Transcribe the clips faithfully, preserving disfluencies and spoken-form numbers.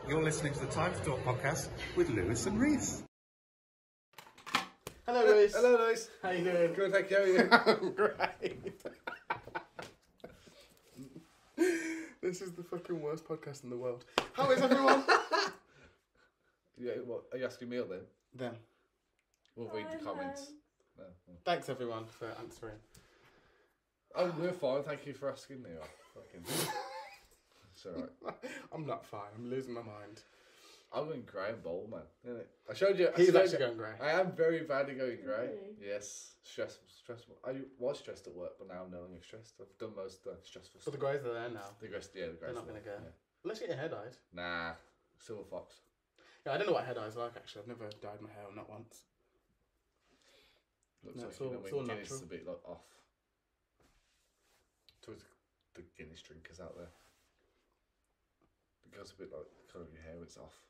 You're listening to the Time to Talk podcast with Lewis and Reese. Hello, Lewis. Hello, Lewis. How you doing? Good, thank you. How are you? I'm great. This is the fucking worst podcast in the world. How is everyone? Yeah, what, are you asking me then? Them. We'll read the comments. No, no. Thanks, everyone, for answering. Oh, we're fine. Thank you for asking me. Oh, fucking... It's alright. I'm not fine. I'm losing my mind. I'm going grey and bold, man. Isn't it? I showed you. I He's showed actually you- going grey. I am very badly going grey. Really? Yes. Stressful. Stressful. I was stressed at work, but now I'm no longer stressed. I've done most of the stressful But the stuff. greys are there now. The greys, yeah, the greys. They're not going to go. Yeah. Unless you get your hair dyed. Nah. Silver fox. Yeah, I don't know what hair dye is like, actually. I've never dyed my hair, not once. Looks No, like it's all- you know, it's when all Guinness natural. is a bit like off. Towards the Guinness drinkers out there. It goes a bit like the colour of your hair, it's off.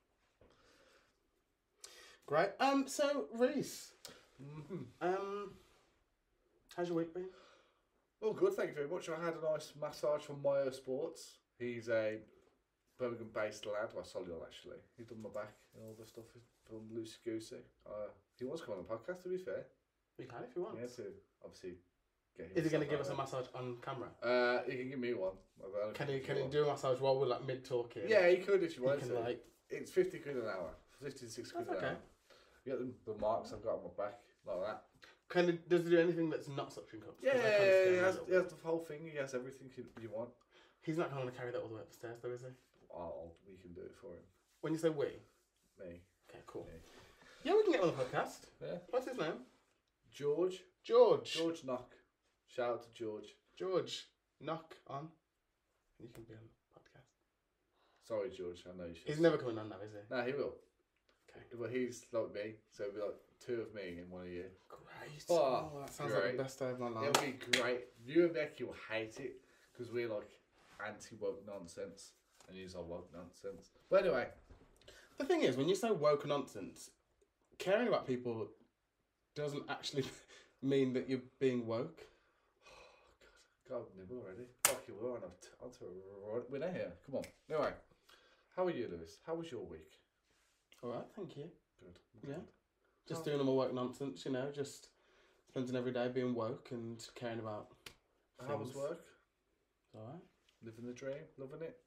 Great. Um, so, Reese, Mm-hmm. um, how's your week been? Well, good, thank you very much. I had a nice massage from Myo Sports. He's a Birmingham-based lad, well, Solihull actually. He's done my back and all the stuff from Loosey Goosey. Uh, he wants to come on the podcast, to be fair. You can if you want. Yeah, to obviously get him. Is he going to give out us a there. massage on camera? Uh, he can give me one. I don't know Can if he can he want. do a massage while we're like mid talking? Yeah, he could if you He wanted can to. like. It's fifty quid an hour. fifty to sixty quid That's an okay. hour. You get the, the marks I've got on my back, like that. Can he, does he do anything that's not suction cups? 'Cause Yeah, that yeah, kind of yeah, scares he me a has, little he bit. has the whole thing. He has everything you, you want. He's not going to carry that all the way up the stairs, though, is he? I'll, we can do it for him. When you say we, Me. okay, cool. Me. Yeah, we can get him on the podcast. Yeah. What's his name? George. George. George Knock. Shout out to George. George, knock on. You can be on the podcast. Sorry, George. I know you should. He's never coming on now, is he? No, he will. Okay. Well, he's like me, so it'll be like two of me and one of you. Great. Oh, Oh, that sounds like great. the best day of my life. It'll be great. You and Becky will hate it because we're like anti-woke nonsense and you are woke nonsense. But anyway, The thing is, when you say woke nonsense, caring about people doesn't actually mean that you're being woke. God, nibble already. Fuck you, we're on a t- onto a winner here. Come on. Anyway, how are you, Lewis? How was your week? All right, thank you. Good. Yeah. Good. Just Oh. doing all my woke nonsense, you know, just spending every day being woke and caring about How was things. work? All right. Living the dream? Loving it?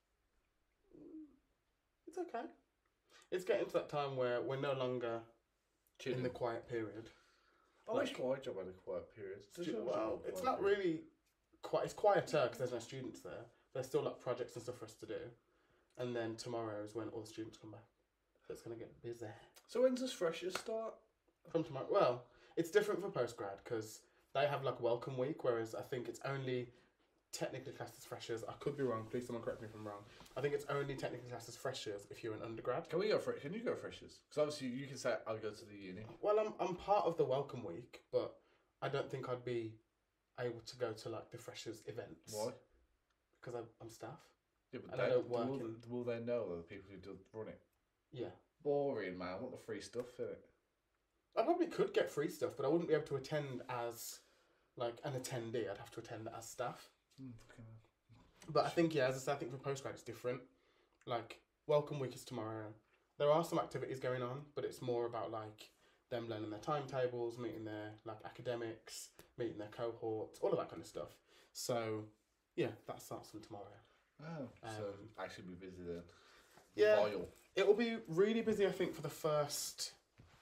It's okay. It's getting to that time where we're no longer Chilling. in the quiet period. I wish like- my job had a quiet period. Does Stu- yours well, have a it's quiet not period? really quite. It's quieter because there's no students there. There's still like projects and stuff for us to do, and then tomorrow is when all the students come back. So it's gonna get busy So when's this freshers start? from tomorrow. Well, it's different for postgrad because they have like welcome week, whereas I think it's only technically classed as freshers. I could be wrong. Please, someone correct me if I'm wrong. I think it's only technically classed as freshers if you're an undergrad. Can we go for Can you go freshers? Because obviously you can say I'll go to the uni. Well, I'm I'm part of the welcome week, but I don't think I'd be able to go to like the freshers events. Why? Because I'm, I'm staff. Yeah, but And I they, don't work will, in- will they know that the people who do run it? Yeah. Boring, man. I want the free stuff in it. I probably could get free stuff, but I wouldn't be able to attend as like an attendee. I'd have to attend as staff. Mm, fucking hell. But I think yeah, as I said, I think for postgrad it's different. Like welcome week is tomorrow. There are some activities going on, but it's more about like them learning their timetables, meeting their like academics, meeting their cohorts, all of that kind of stuff. So yeah, that starts from tomorrow. Oh, so Um, I should be busy then. Yeah. Vile. It will be really busy, I think, for the first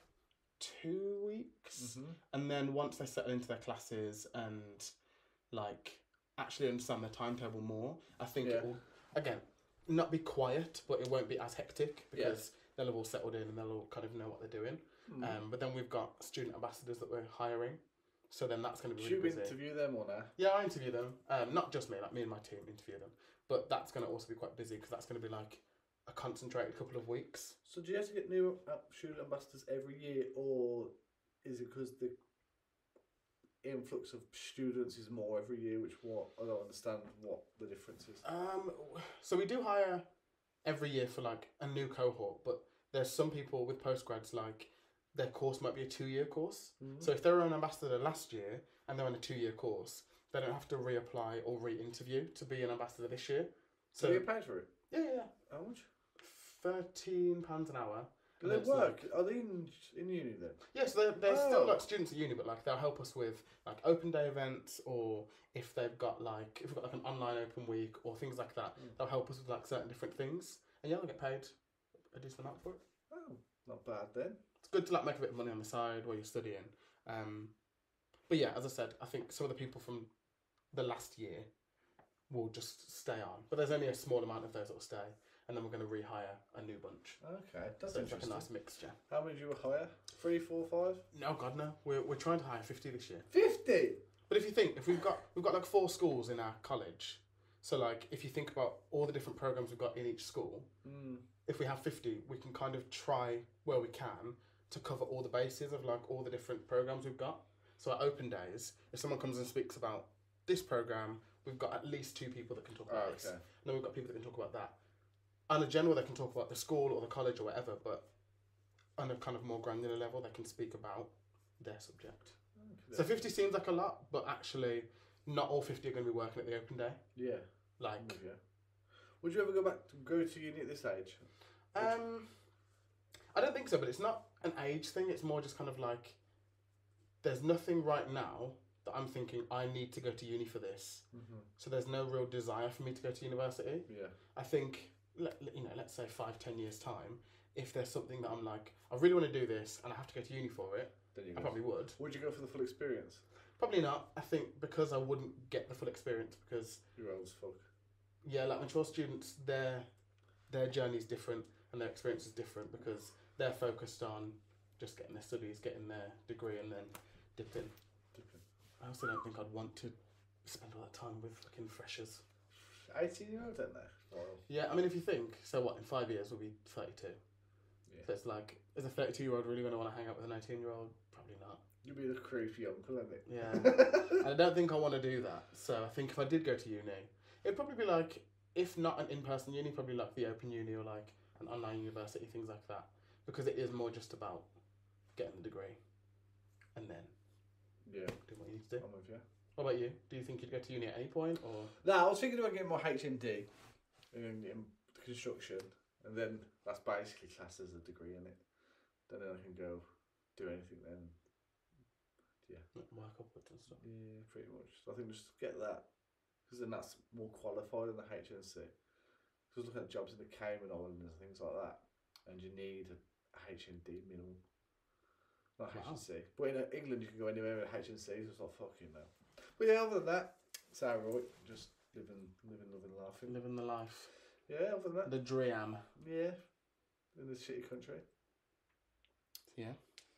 two weeks. Mhm. And then once they settle into their classes and like actually understand their timetable more, I think Yeah. it will again not be quiet, but it won't be as hectic because they'll have all settled in and they'll all kind of know what they're doing. Mm. Um, but then we've got student ambassadors that we're hiring, so then that's going to be Should really we busy. interview them or no? Yeah, I interview them. Um, not just me, like me and my team interview them. But that's going to also be quite busy because that's going to be like a concentrated couple of weeks. So do you have to get new uh, student ambassadors every year, or is it because the influx of students is more every year? Which what I don't understand what the difference is. Um, so we do hire every year for like a new cohort, but there's some people with postgrads like their course might be a two-year course. Mhm. So if they were an ambassador last year and they're on a two-year course, they don't have to reapply or re-interview to be an ambassador this year. So So you paid for it? yeah, yeah, yeah. How much? thirteen pounds an hour. Do and they it's work? like- Are they in, in uni then? Yes, they're, they're Oh. still like students at uni, but like they'll help us with like open day events, or if they've got like if we've got like an online open week or things like that, Mm. they'll help us with like certain different things, and yeah, they'll get paid a decent amount for it. Oh, not bad then. It's good to like make a bit of money on the side while you're studying. Um, but yeah, as I said, I think some of the people from the last year will just stay on, but there's only a small amount of those that will stay, and then we're going to rehire a new bunch. Okay, that's So it's like a interesting. nice mixture. How many do you hire? Three, four, five? No, God no, we're we're trying to hire fifty this year. Fifty. But if you think, if we've got we've got like four schools in our college, so like if you think about all the different programs we've got in each school, Mm. if we have fifty, we can kind of try where we can to cover all the bases of like all the different programs we've got. So at open days, if someone comes and speaks about this program, we've got at least two people that can talk about Oh, this. okay. And then we've got people that can talk about that. On a general, they can talk about the school or the college or whatever, but on a kind of more granular level, they can speak about their subject. Okay. So fifty seems like a lot, but actually, not all fifty are going to be working at the open day. Yeah. Like, I'm with you. Would you ever go back to go to uni at this age? um, I don't think so, but it's not an age thing. It's more just kind of like, there's nothing right now that I'm thinking I need to go to uni for this. Mm-hmm. So there's no real desire for me to go to university. Yeah. I think, let, you know, let's say five, ten years time, if there's something that I'm like, I really want to do this and I have to go to uni for it, Then you I go. probably would. Would you go for the full experience? Probably not. I think because I wouldn't get the full experience because, You're old as fuck. yeah, like mature students, their their journey is different and their experience is different because they're focused on just getting their studies, getting their degree, and then dipping. Different. I also don't think I'd want to spend all that time with fucking freshers. eighteen year old, don't they? Well, Yeah, I mean, if you think, so what, in five years we'll be thirty-two. yeah. So it's like, is a thirty-two year old really going to want to hang out with a nineteen year old? Probably not. You'd be the creepy uncle, isn't it? Yeah. I don't think I want to do that. So I think if I did go to uni, it'd probably be like, if not an in-person uni, probably like the open uni or like an online university, things like that. Because it is more just about getting the degree and then Yeah, doing what you need to do. I'm with you. What about you? Do you think you'd go to uni at any point, or? No, I was thinking about getting my H N D in, in construction, and then that's basically classed as a degree in it. Then I can go do anything then. Work upwards and stuff. Yeah, pretty much. So I think just get that, because then that's more qualified than the H N C. Because looking at jobs in the Cayman Islands and things like that, and you need a H N D minimum. Not Wow. H N C. But in uh, England, you can go anywhere with H N C, so it's like fucking no. But yeah, other than that, it's alright. Just living, living, loving, laughing. Living the life. Yeah, other than that, The dream. yeah, in this shitty country. Yeah.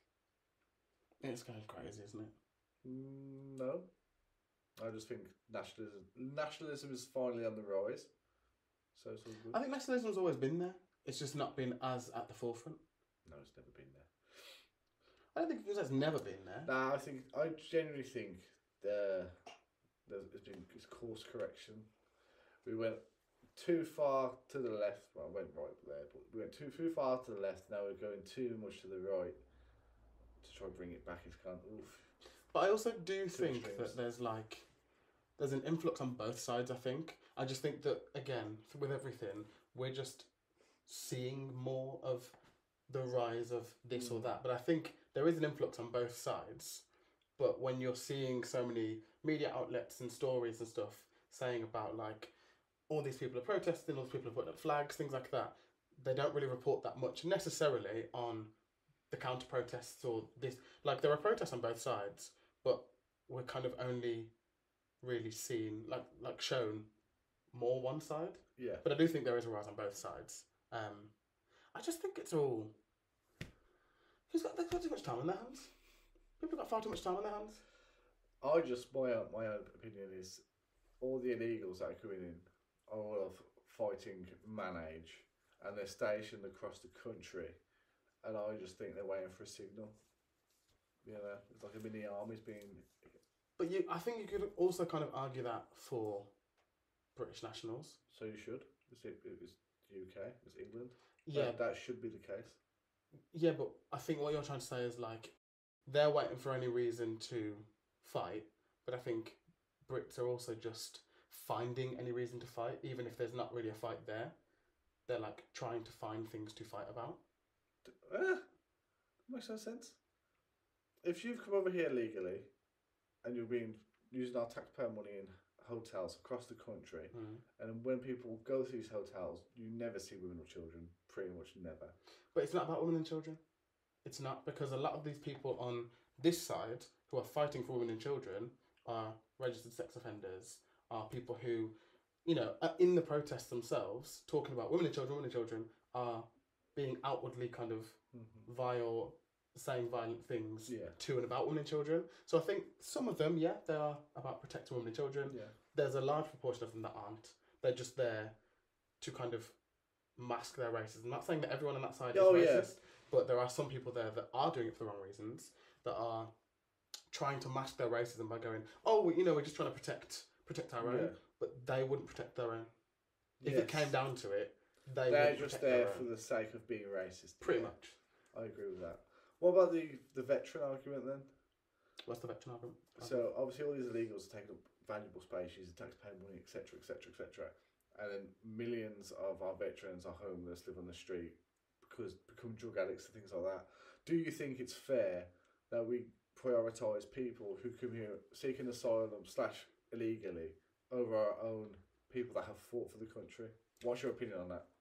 It's going crazy, isn't it? Mm, no, I just think nationalism nationalism is finally on the rise. So it's all good. I think nationalism's always been there. It's just not been as at the forefront. No, it's never been there. I don't think it's never been there. Nah, I think I genuinely think the there's it's been it's course correction. We went too far to the left. Well, I went right there, but we went too too far to the left. Now we're going too much to the right to try and bring it back. It's kind of oof. But I also do think extremes. that there's like there's an influx on both sides. I think I just think that again with everything we're just seeing more of the rise of this or Mm. that. But I think there is an influx on both sides. But when you're seeing so many media outlets and stories and stuff saying about like all these people are protesting, all these people are putting up flags, things like that, they don't really report that much necessarily on the counter protests or this. Like there are protests on both sides, but we're kind of only really seeing like like shown more one side. Yeah. But I do think there is a rise on both sides. Um, I just think it's all. Who's got they've got too much time on their hands? People have got far too much time on their hands. I just my own, my own opinion is all the illegals that are coming in are all of fighting man age, and they're stationed across the country, and I just think they're waiting for a signal. You know, it's like a mini army's being. But you, I think you could also kind of argue that for British nationals. So you should. It's it, it's U K. It's England. Yeah, That, that should be the case. yeah, but I think what you're trying to say is like they're waiting for any reason to fight, but I think Brits are also just finding any reason to fight, even if there's not really a fight there. they're like trying to find things to fight about. Uh, makes no sense. If you've come over here legally and you've been using our taxpayer money in hotels across the country, Mm. and when people go to these hotels, you never see women or children, pretty much never. But it's not about women and children. It's not, because a lot of these people on this side who are fighting for women and children are registered sex offenders, are people who, you know, are in the protests themselves, talking about women and children, women and children, are being outwardly kind of Mm-hmm. vile, saying violent things Yeah. to and about women and children. So I think some of them, yeah, they are about protecting women and children. Yeah. There's a large proportion of them that aren't. They're just there to kind of mask their racism. I'm not saying that everyone on that side Oh, is yeah. racist, but there are some people there that are doing it for the wrong reasons, that are trying to mask their racism by going, oh, well, you know, we're just trying to protect protect our own, Yeah. but they wouldn't protect their own. If Yes. it came down to it, they They're wouldn't just protect there their for own. the sake of being racist. Pretty Yeah, much. I agree with that. What about the, the veteran argument then? What's the veteran argument? So obviously all these illegals are taking up valuable space, using taxpayer money, et cetera, et cetera, et cetera. And then millions of our veterans are homeless, live on the street, because become drug addicts and things like that. Do you think it's fair that we prioritise people who come here seeking asylum slash illegally over our own people that have fought for the country? What's your opinion on that?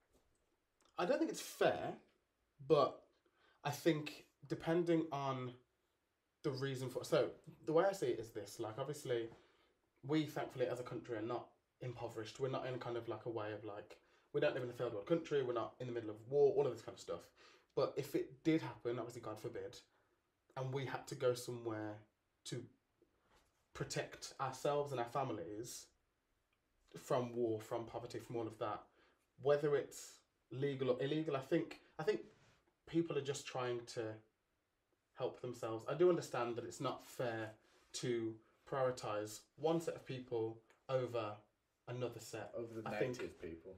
I don't think it's fair, but I think depending on the reason for, so the way I see it is this, like obviously we thankfully as a country are not impoverished. We're not in kind of like a way of like, we don't live in a third world country, we're not in the middle of war, all of this kind of stuff. But if it did happen, obviously God forbid, and we had to go somewhere to protect ourselves and our families from war, from poverty, from all of that, whether it's legal or illegal, I think I think people are just trying to help themselves. I do understand that it's not fair to prioritise one set of people over another set. Over the I native think- people.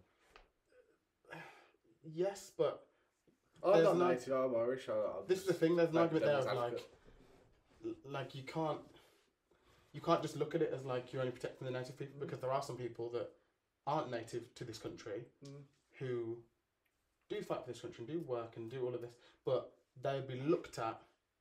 Yes, but I'm There's not no- native, I'm Irish. I, I'm this is the just- thing. There's an like argument there of devil's like, advocate. like you can't, you can't just look at it as like you're only protecting the native people, because there are some people that aren't native to this country Mm. who do fight for this country and do work and do all of this, but they'd be looked at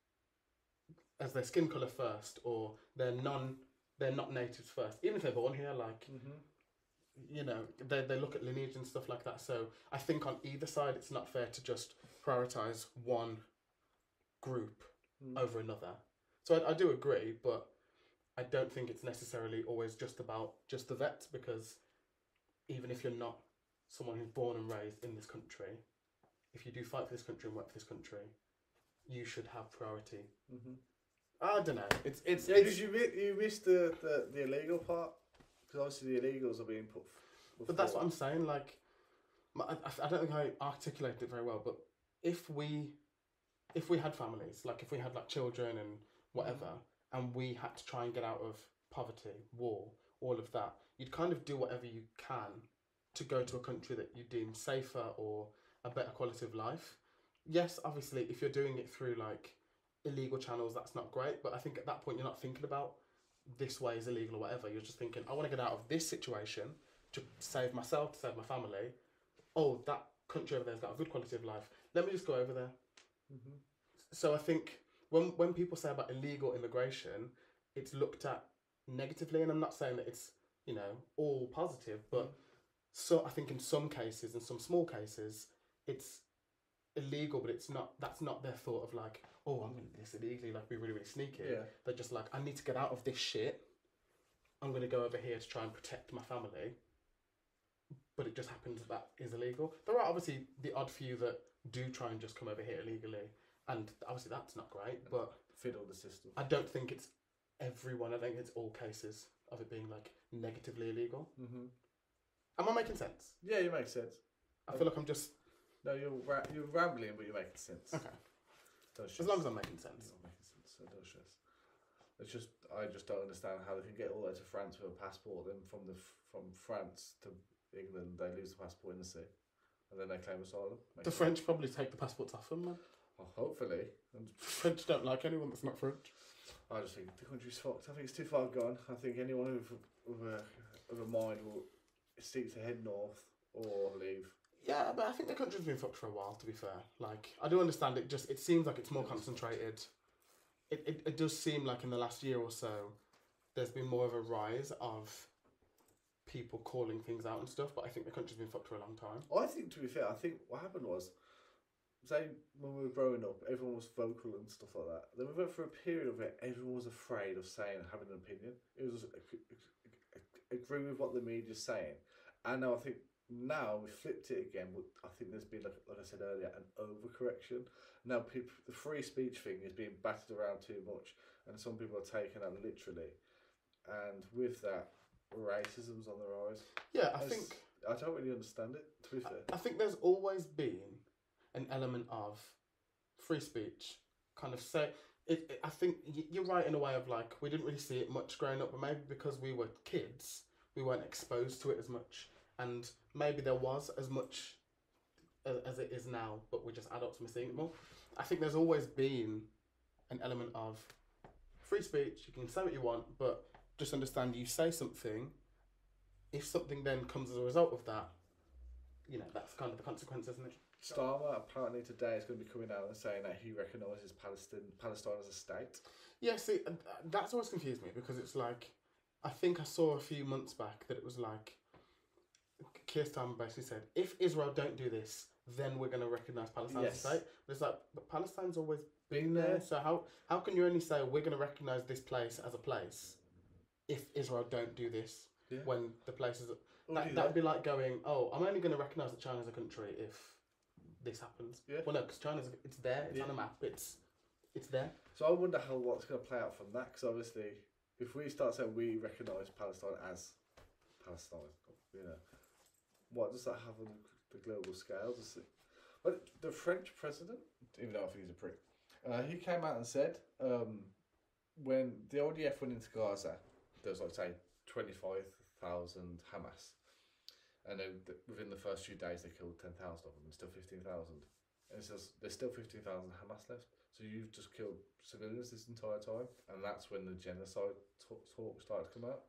as their skin colour first, or they're non, they're not natives first, even if they're born here. Like, Mhm. you know, they they look at lineage and stuff like that. So I think on either side, it's not fair to just prioritise one group Mm. over another. So I, I do agree, but I don't think it's necessarily always just about just the vets, because even if you're not someone who's born and raised in this country, if you do fight for this country and work for this country, you should have priority. Mhm. I don't know. It's it's, Yeah, it's did you mi- you missed the, the, the illegal part? Because obviously the illegals are being put. F- But that's what forward. I'm saying. Like, my- I, I don't think I articulated it very well. But if we, if we had families, like if we had like children and whatever, and we had to try and get out of poverty, war, all of that, you'd kind of do whatever you can to go to a country that you deem safer or a better quality of life. Yes, obviously, if you're doing it through like illegal channels, that's not great. But I think at that point, you're not thinking about this way is illegal or whatever. You're just thinking, I want to get out of this situation to save myself, to save my family. Oh, that country over there's got a good quality of life. Let me just go over there. Mhm. So I think when when people say about illegal immigration, it's looked at negatively, and I'm not saying that it's, you know, all positive, but so I think in some cases, in some small cases, it's illegal, but it's not. That's not their thought of like, oh, I'm going to do this illegally, like be really really sneaky. Yeah. They're just like, I need to get out of this shit. I'm going to go over here to try and protect my family. But it just happens that that is illegal. There are obviously the odd few that do try and just come over here illegally, and obviously that's not great. But Fiddle the system. I don't think it's everyone. I think it's all cases of it being like negatively illegal. Mm-hmm. Am I making sense? Yeah, you make sense. I feel like I'm just No, you're ra- you're rambling, but you're making sense. okay. Don't As stress. long as I'm making sense. You're not making sense, so don't stress. It's just I just don't understand how they can get all the way to France with a passport, then from the f- from France to England they lose the passport in the sea, and then they claim asylum. Makes The sense. French probably take the passports off them, man. Oh, hopefully. And French don't like anyone that's not French. I just think the country's fucked. I think it's too far gone. I think anyone with, with, a, with a mind will seek to head north or leave. Yeah, but I think the country's been fucked for a while. To be fair, like I do understand it. Just it seems like it's more concentrated. It, it it does seem like in the last year or so, there's been more of a rise of people calling things out and stuff. But I think the country's been fucked for a long time. I think, to be fair, I think what happened was, say when we were growing up, everyone was vocal and stuff like that. Then we went through a period of it, everyone was afraid of saying and having an opinion. It was agree with what the media's saying, and now I think now we flipped it again. I think there's been, like, like I said earlier, an overcorrection. Now people, the free speech thing is being battered around too much, and some people are taking that literally, and with that, racism's on the rise. Yeah, I It's- think I don't really understand it, to be fair. I think there's always been an element of free speech, kind of say. It, it, I think y- you're right in a way of like we didn't really see it much growing up, but maybe because we were kids, we weren't exposed to it as much, and maybe there was as much as, as it is now, but we're just adults and we're seeing it more. I think there's always been an element of free speech. You can say what you want, but just understand you say something. If something then comes as a result of that, you know that's kind of the consequence, isn't it? Starmer apparently today is going to be coming out and saying that he recognises Palestine, Palestine as a state. Yeah, see, and that's always confused me because it's like, I think I saw a few months back that it was like, Keir Starmer basically said, if Israel don't do this, then we're going to recognise Palestine Yes. as a state. But it's like, but Palestine's always Been been there. there. So how, how can you only say we're going to recognise this place as a place if Israel don't do this Yeah. when the place is... Already That, that'd there. be like going, oh, I'm only going to recognise that China's a country if this happens. Yeah. Well, no, because China's, it's there, it's Yeah. on a map, it's it's there. So I wonder how what's going to play out from that, because obviously, if we start saying we recognise Palestine as Palestine, you know, what does that have on the global scale? Does it? But the French president, even though I think he's a prick, uh, he came out and said um, when the O D F went into Gaza, there was like say twenty-five thousand Hamas, and then th- within the first few days they killed ten thousand of them, and still fifteen thousand. And it says there's still fifteen thousand Hamas left. So you've just killed civilians this entire time, and that's when the genocide talk, talk started to come out.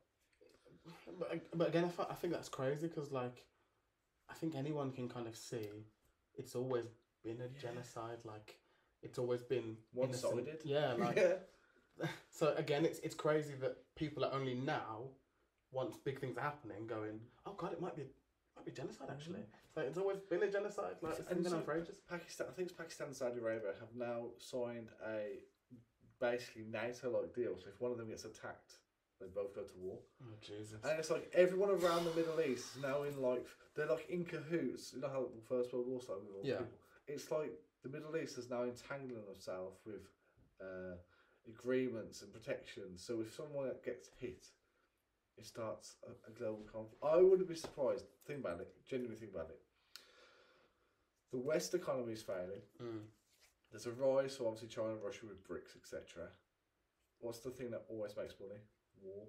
But, but again, I, fi- I think that's crazy because, like, I think anyone can kind of see it's always been a Yeah. genocide. Like, it's always been innocent. One-sided. Yeah, like. yeah. So again, it's it's crazy that people are only now, once big things are happening, going, oh god, it might be might be genocide actually. So it's always been a genocide. Like it's And been so- on for ages. Pakistan, I think it's Pakistan and Saudi Arabia have now signed a basically NATO-like deal. So if one of them gets attacked, they both go to war. Oh Jesus. And it's like everyone around the Middle East is now in like they're like in cahoots. You know how the First World War started with all Yeah. people. It's like the Middle East is now entangling itself with uh, agreements and protections. So if someone gets hit, it starts a, a global conflict. I wouldn't be surprised. Think about it. Genuinely think about it. The West economy is failing. Mm. There's a rise, so obviously China and Russia with BRICS, et cetera. What's the thing that always makes money? War.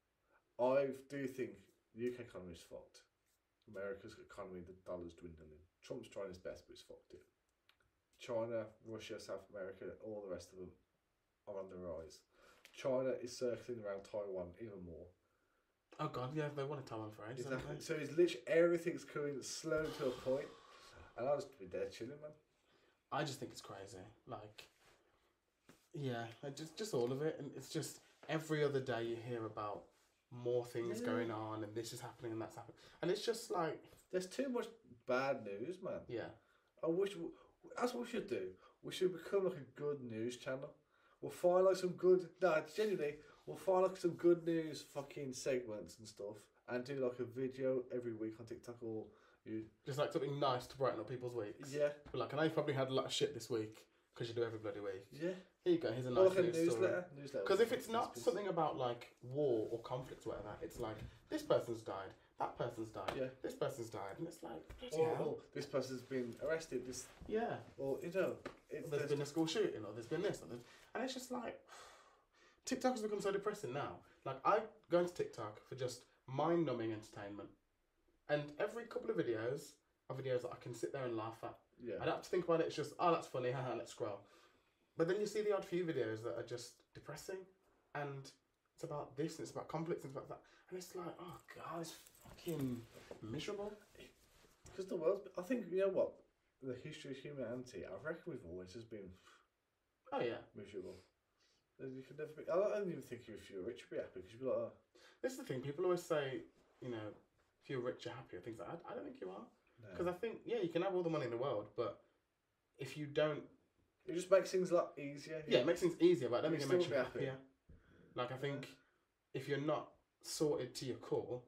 I do think the U K economy is fucked. America's economy, the dollar's dwindling. Trump's trying his best, but he's fucked it. China, Russia, South America, all the rest of them are on the rise. China is circling around Taiwan even more. Oh god, yeah, they wanted Taiwan for ages. Exactly. Exactly. So it's literally everything's coming slowly to a point, and I'll just be there chilling, man. I just think it's crazy. Like, yeah, like just just all of it, and it's just every other day you hear about more things Yeah. going on, and this is happening and that's happening, and it's just like, There's too much bad news, man. yeah, I wish that's what we should do. We should become like a good news channel. We'll find like some good. Nah, genuinely, we'll find like some good news fucking segments and stuff, and do like a video every week on TikTok or you. just like something nice to brighten up people's weeks. Yeah, But like, I know you've probably had a lot of shit this week because you do every bloody week. yeah. Here you go. Here's a Or nice like a news story. newsletter. Newsletter. Because if it's not Piece- something about like war or conflict or whatever, it's like this person's died, that person's died, Yeah. this person's died, and it's like, bloody or, hell. or this person's been arrested. This Yeah. or you know, it, There's been a school shooting, or there's been this, or there's... and it's just like TikTok has become so depressing now. Like I go into TikTok for just mind-numbing entertainment, and every couple of videos are videos that I can sit there and laugh at. yeah. I don't have to think about it. It's just, oh, that's funny, haha, let's scroll. But then you see the odd few videos that are just depressing, and it's about this, and it's about conflicts, and it's about that, and it's like, oh god, it's fucking miserable. Because the world's. I think you know what, the history of humanity. I reckon we've always just been Oh yeah. miserable. And you could never be. I don't even think if you're rich, you'd be happy because you'd be like, oh, This is the thing. People always say, you know, if you're rich, you're happy, or things like that. I, I don't think you are. no. Because I think, yeah, you can have all the money in the world, but if you don't, It just makes things a lot easier. yeah, it makes things easier, but I don't You think it makes you still be happy. happier. Like, I think if you're not sorted to your core,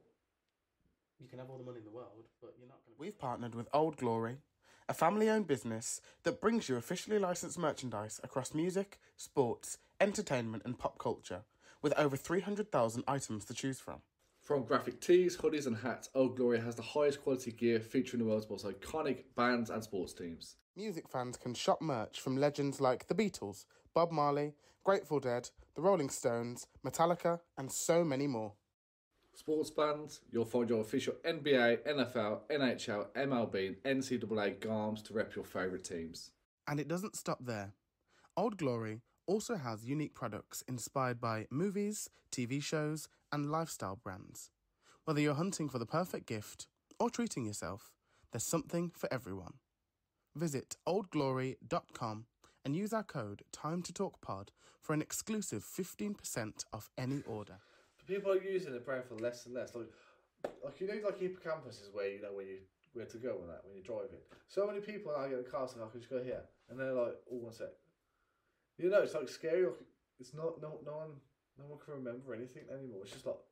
you can have all the money in the world, but you're not going to. We've partnered with Old Glory, a family-owned business that brings you officially licensed merchandise across music, sports, entertainment and pop culture, with over three hundred thousand items to choose from. From graphic tees, hoodies, and hats, Old Glory has the highest quality gear featuring the world's most iconic bands and sports teams. Music fans can shop merch from legends like The Beatles, Bob Marley, Grateful Dead, The Rolling Stones, Metallica, and so many more. Sports fans, you'll find your official N B A, N F L, N H L, M L B, and N C double A garms to rep your favourite teams. And it doesn't stop there. Old Glory also has unique products inspired by movies, T V shows, and lifestyle brands. Whether you're hunting for the perfect gift or treating yourself, there's something for everyone. Visit old glory dot com and use our code TIMETOTALKPOD for an exclusive fifteen percent off any order. People are using the brain for less and less. Like, like you know, like hippocampus is where you know where you where to go and that when you're driving. So many people now get a car, so I can just go here, and they're like, "Oh, one sec." You know, it's like scary. Like, it's not no no one no one can remember anything anymore. It's just like,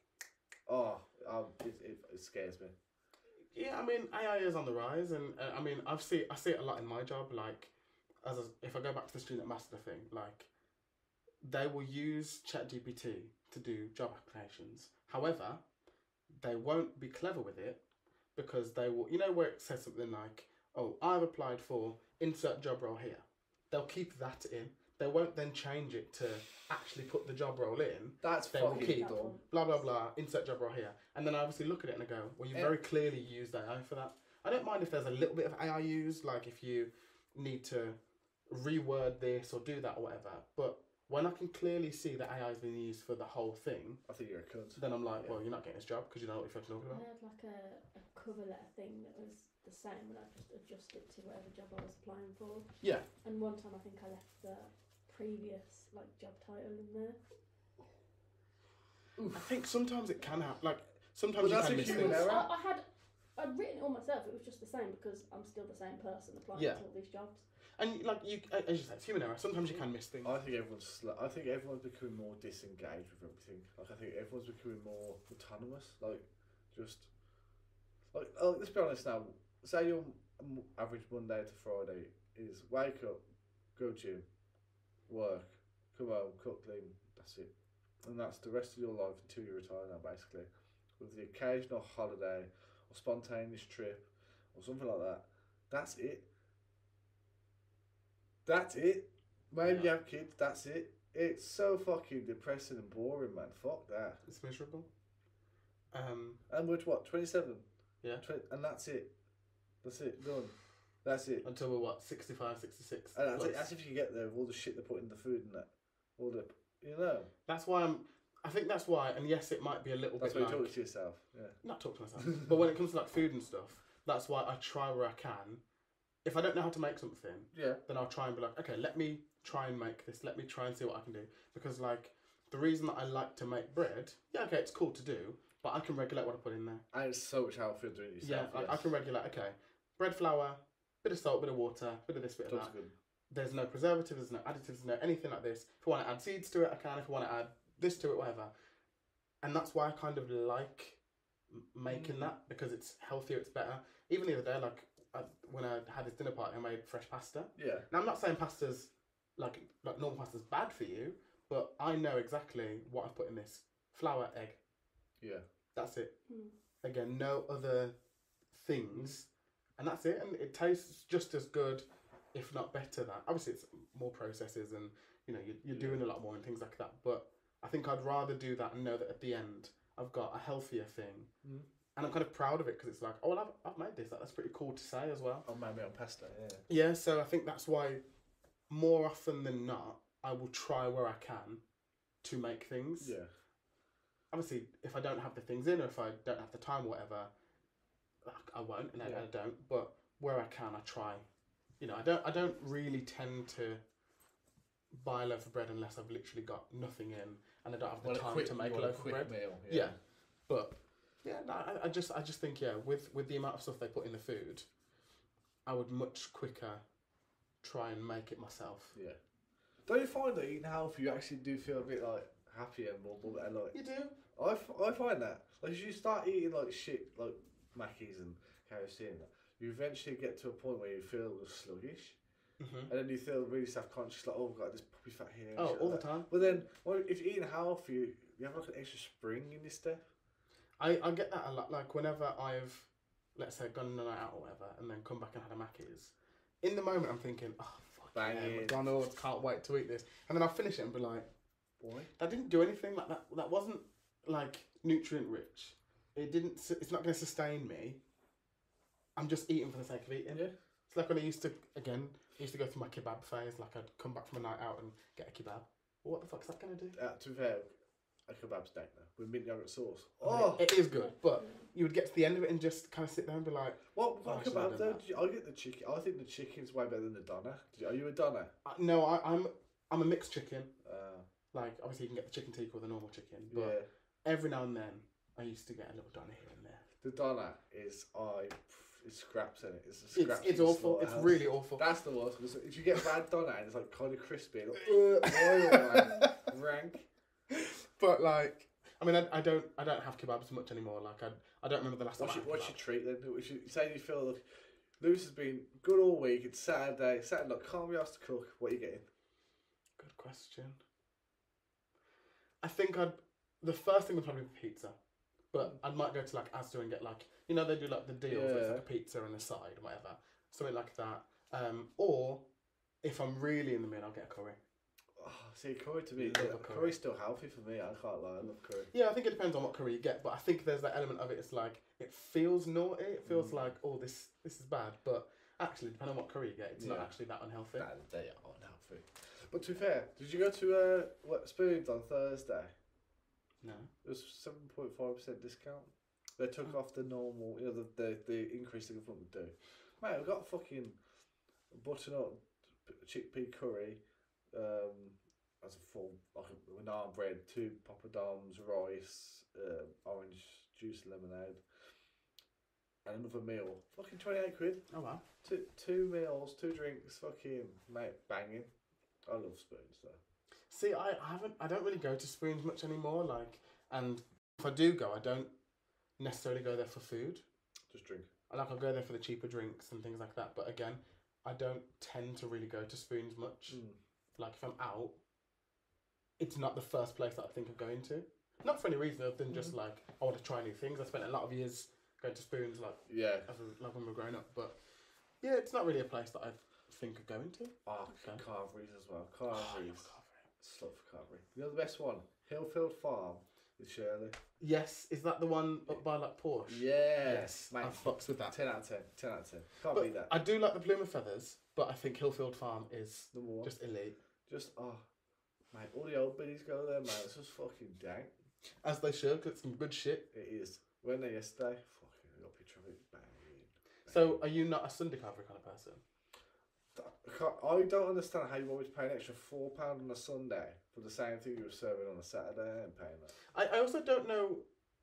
oh, um, it, it it scares me. Yeah, I mean, A I is on the rise, and uh, I mean, I've see I see it a lot in my job. Like, as a, if I go back to the student master thing, like, they will use ChatGPT to do job applications. However, they won't be clever with it because they will, you know, where it says something like, "Oh, I've applied for insert job role here." They'll keep that in. They won't then change it to actually put the job role in. That's They will fucking keep dumb. blah blah blah, insert job role here, and then I obviously look at it and I go, well, you Yeah. very clearly used A I for that. I don't mind if there's a little bit of A I used, like if you need to reword this or do that or whatever. But when I can clearly see that A I is being used for the whole thing, I think you're a cunt. then I'm like, Yeah. well, you're not getting this job because you don't know what you're fucking talking I about. had like a, a cover letter thing that was the same, and I just adjusted it to whatever job I was applying for. Yeah, And one time I think I left the previous like job title in there. I think sometimes it can happen. Like sometimes But you that's can a miss human things. error. I, I had I'd written it all myself. It was just the same because I'm still the same person applying Yeah. to all these jobs. And like you, as you said, it's human error. Sometimes you can miss things. I think everyone's. Sl- I think everyone's becoming more disengaged with everything. Like I think everyone's becoming more autonomous. Like just like oh, let's be honest now. Say your m- average Monday to Friday is wake up, go gym, work, come home, cook, clean. That's it, and that's the rest of your life until you retire. Now, basically, with the occasional holiday or spontaneous trip or something like that. That's it. That's it. Maybe Yeah. you have kids. That's it. It's so fucking depressing and boring, man. Fuck that. It's miserable. Um, And we're what twenty-seven. Yeah. Tw- and that's it. That's it. Done. That's it. until we're what sixty-five, sixty-six. And that's, it. plus. That's if you get there with all the shit they put in the food and that. All the, you know. That's why I'm. I think that's why, and yes, it might be a little That's bit why you like talk to yourself. Yeah. not talk to myself, but when it comes to like food and stuff, that's why I try where I can. If I don't know how to make something, Yeah. then I'll try and be like, okay, let me try and make this. Let me try and see what I can do. Because like the reason that I like to make bread, yeah, okay, it's cool to do, but I can regulate what I put in there. And it's so much healthier doing it Yeah, yourself. like, yes. I can regulate. Okay, bread flour, bit of salt, bit of water, bit of this, bit of That's that. good. There's no preservatives, there's no additives, no anything like this. If I want to add seeds to it, I can. If I want to add this to it, whatever. And that's why I kind of like m- making Mm. that, because it's healthier, it's better. Even the other day, like I, when I had this dinner party, I made fresh pasta. Yeah. Now I'm not saying pasta's like like normal pasta's bad for you, but I know exactly what I've put in this: flour, egg. Yeah. That's it. Hmm. Again, no other things, and that's it. And it tastes just as good, if not better. Than obviously it's more processes, and you know you're, you're Yeah. doing a lot more and things like that. But I think I'd rather do that and know that at the end I've got a healthier thing, Mm. and I'm kind of proud of it because it's like, oh, well, I've I've made this. Like, that's pretty cool to say as well. Oh, maybe on pasta. Yeah. Yeah, so I think that's why more often than not I will try where I can to make things. Yeah. Obviously, if I don't have the things in, or if I don't have the time, or whatever, I won't, and I, Yeah. I don't. But where I can, I try. You know, I don't. I don't really tend to buy a loaf of bread unless I've literally got nothing in and I don't have the Well, a time quick, to make you a want loaf of quick bread. meal. Yeah. But yeah, no, I, I just I just think yeah, with with the amount of stuff they put in the food, I would much quicker try and make it myself. Yeah. Don't you find that eating healthy, you actually do feel a bit like happy and more more- and like You do? I, f- I find that like if you start eating like shit like Mackies and K F C and that, you eventually get to a point where you feel sluggish, Mm-hmm. and then you feel really self-conscious, like, oh, I've got this puppy fat here. And Oh, shit all like the that. time. But then, well, if you're eating healthy, you, you have like an extra spring in your step. I, I get that a lot. Like whenever I've, let's say, gone on a night out or whatever, and then come back and had a Macca's, in the moment I'm thinking, oh fuck yeah, Banging. McDonald's, can't wait to eat this, and then I'll finish it and be like, Boy. that didn't do anything. Like that, that wasn't like nutrient rich. It didn't. su- It's not going to sustain me. I'm just eating for the sake of eating. Yeah. It's like when I used to again. I used to go through my kebab phase. Like I'd come back from a night out and get a kebab. Well, what the fuck's that going to do? Uh, to be fair, a kebab steak though with mint yogurt sauce. I mean, Oh, it is good, but you would get to the end of it and just kind of sit there and be like, what, what I shouldn't have kebab done though? that. Did you, I get the chicken. I think the chicken's way better than the doner. Did you, are you a doner? uh, no, I, I'm I'm a mixed chicken. Uh, Like obviously you can get the chicken tikka or the normal chicken, but yeah. every now and then I used to get a little doner here and there. The doner is I. It's scraps in it. It's a It's, scraps. it's in the awful. It's slaughterhouse. really awful. That's the worst. Because if you get bad doner and it's like kind of crispy, and like, oil, man, rank. But like, I mean, I, I don't I don't have kebabs much anymore. Like I I don't remember the last time What's I your, had what's your kebab. treat then? What's your, say you feel like Lewis has been good all week. It's Saturday. Saturday, look, can't be asked to cook. What are you getting? Good question. I think I'd the first thing would probably be pizza, but I might go to like Asda and get like you know they do like the deals. Where it's Yeah. like a pizza and a side, whatever, something like that. Um, or if I'm really in the mood, I'll get a curry. Oh, see, curry to me, Love a yeah, curry. curry's still healthy for me. I can't lie. I love curry. Yeah, I think it depends on what curry you get, but I think there's that element of it. It's like it feels naughty. It feels Mm. like oh this this is bad, but actually depending on what curry you get, it's not Yeah. actually that unhealthy. Nah, they are unhealthy. But to be fair, did you go to uh, what, Spoons on Thursday? No. It was seven point five percent discount. They took off the normal, you know, the the, the increase the government would do. Mate, we got fucking butternut chickpea curry, um, as a full like a naan bread, two poppadoms, rice, uh, orange juice, lemonade, and another meal. Fucking twenty eight quid. Oh wow. Two two meals, two drinks. Fucking mate, banging. I love Spoons though. See, I haven't. I don't really go to Spoons much anymore. Like, and if I do go, I don't necessarily go there for food. Just drink. I like I'll go there for the cheaper drinks and things like that. But again, I don't tend to really go to Spoons much. Mm. Like if I'm out, it's not the first place that I think of going to. Not for any reason other than just like I want to try new things. I spent a lot of years going to Spoons, like Yeah. as a, like when we were growing up. But yeah, it's not really a place that I think of going to. Oh, Okay. Carveries as well. Oh, I Carveries. love Carvery. Slut for Carvery. You know the best one? Hillfield Farm with Shirley. Yes, is that the one up by like Porsche? Yes. I fucks with that. ten out of ten. ten out of ten. Can't But beat that. I do like the Plume of Feathers, but I think Hillfield Farm is Number one. Just, just elite. just oh. Mate, all the old biddies go there, man. It's just fucking dank. As they should, 'cause it's some good shit. It is. Went there yesterday. Fucking, I got a picture of it. Banging. So, are you not a Sunday Carvery kind of person? I can't- I don't understand how you want me to pay an extra four pound on a Sunday for the same thing you were serving on a Saturday and paying that. I, I also don't know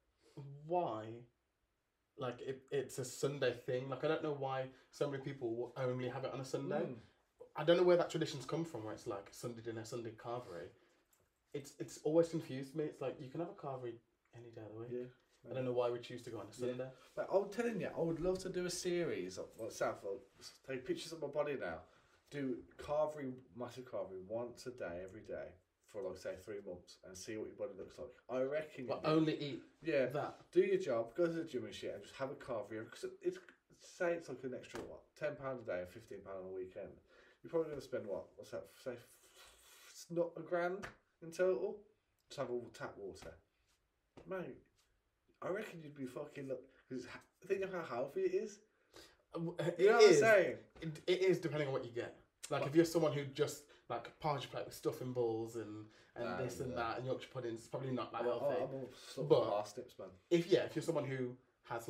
why, like, it, it's a Sunday thing. Like, I don't know why so many people will only have it on a Sunday. Mm. I don't know where that tradition's come from, where it's like Sunday dinner, Sunday Carvery. It's it's always confused me. It's like, you can have a Carvery any day of the week. Yeah. I don't know why we choose to go on a Yeah. Sunday. But I'm telling you, I would love to do a series of like South, like, take pictures of my body now, do carvery, massive carvery once a day, every day for like say three months, and see what your body looks like. I reckon. But you'd be- only eat yeah, that. do your job, go to the gym and shit, and just have a carvery because it, it's say it's like an extra what ten pound a day and fifteen pound on a weekend. You're probably going to spend what? What's that? Say, it's not a grand in total. Just have all tap water, mate. I reckon you'd be fucking look. Cause it's, ha- think of how healthy it is. It You know what I'm is. saying? It, it is depending on what you get. Like if you're someone who just like piles your plate with stuffing balls and, and Nah, this and yeah. that and Yorkshire puddings, it's probably not that Well, healthy. I'm all slut But- for parsnips, man. If yeah, if you're someone who has like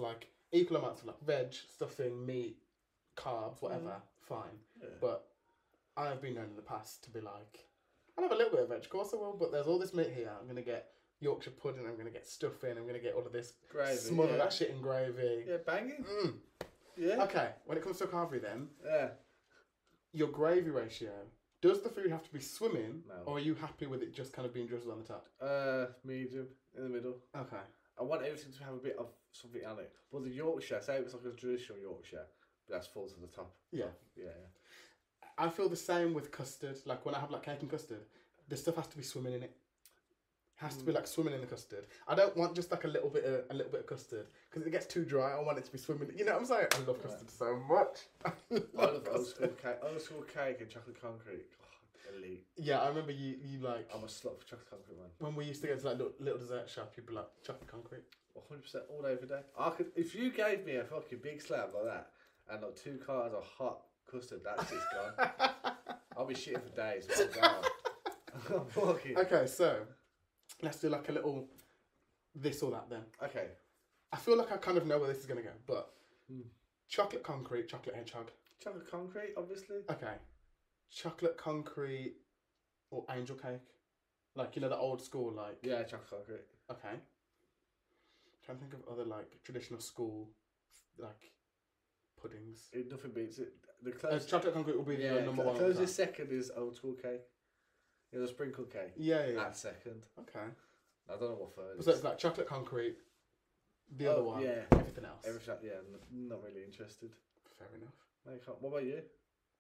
equal amounts of like veg, stuffing, meat, carbs, whatever, fine. Yeah. But I've been known in the past to be like, I'll have a little bit of veg, of course I will, but there's all this meat here. I'm going to get Yorkshire pudding, I'm going to get stuffing, I'm going to get all of this, Gravy. smother yeah. that shit in gravy. Yeah, banging. Mm. Yeah. Okay, when it comes to a carvery then, Yeah. your gravy ratio, does the food have to be swimming, No. or are you happy with it just kind of being drizzled on the top? Uh, medium in the middle. Okay. I want everything to have a bit of something on it. But the Yorkshire, say it's like a traditional Yorkshire, but that's full to the top. Yeah. Yeah. I feel the same with custard. Like when I have like cake and custard, the stuff has to be swimming in it. Has to be like swimming in the custard. I don't want just like a little bit of a little bit of custard because it gets too dry. I want it to be swimming. You know what I'm saying? I love custard so much. I I love love old school cake. Old school cake and chocolate concrete. Oh, elite. Yeah, I remember you. You like I'm a slut for chocolate concrete, man. when we used to go to like little, little dessert shop. You'd be like chocolate concrete. one hundred percent all day, every day. I could, if you gave me a fucking big slab like that and like two cars of hot custard, that's just gone. I'll be shitting for days. I'm fucking. Okay, so let's do like a little this or that then. Okay. I feel like I kind of know where this is gonna go, but Hmm. chocolate concrete, chocolate hedgehog. Chocolate concrete, obviously. Okay, chocolate concrete or angel cake, like you know the old school like. Yeah, chocolate concrete. Okay. Trying to think of other like traditional school like puddings. It, nothing beats it. The Uh, closest, chocolate concrete will be the yeah, number cl- one. all the closest time. second is old school cake. You know, the sprinkle cake. Yeah, yeah, yeah. That's second. Okay. I don't know what third is. So it's like chocolate concrete. The Oh, other one. yeah. Everything else. Everything, yeah, n- not really interested. Fair enough. No, you can't. What about you?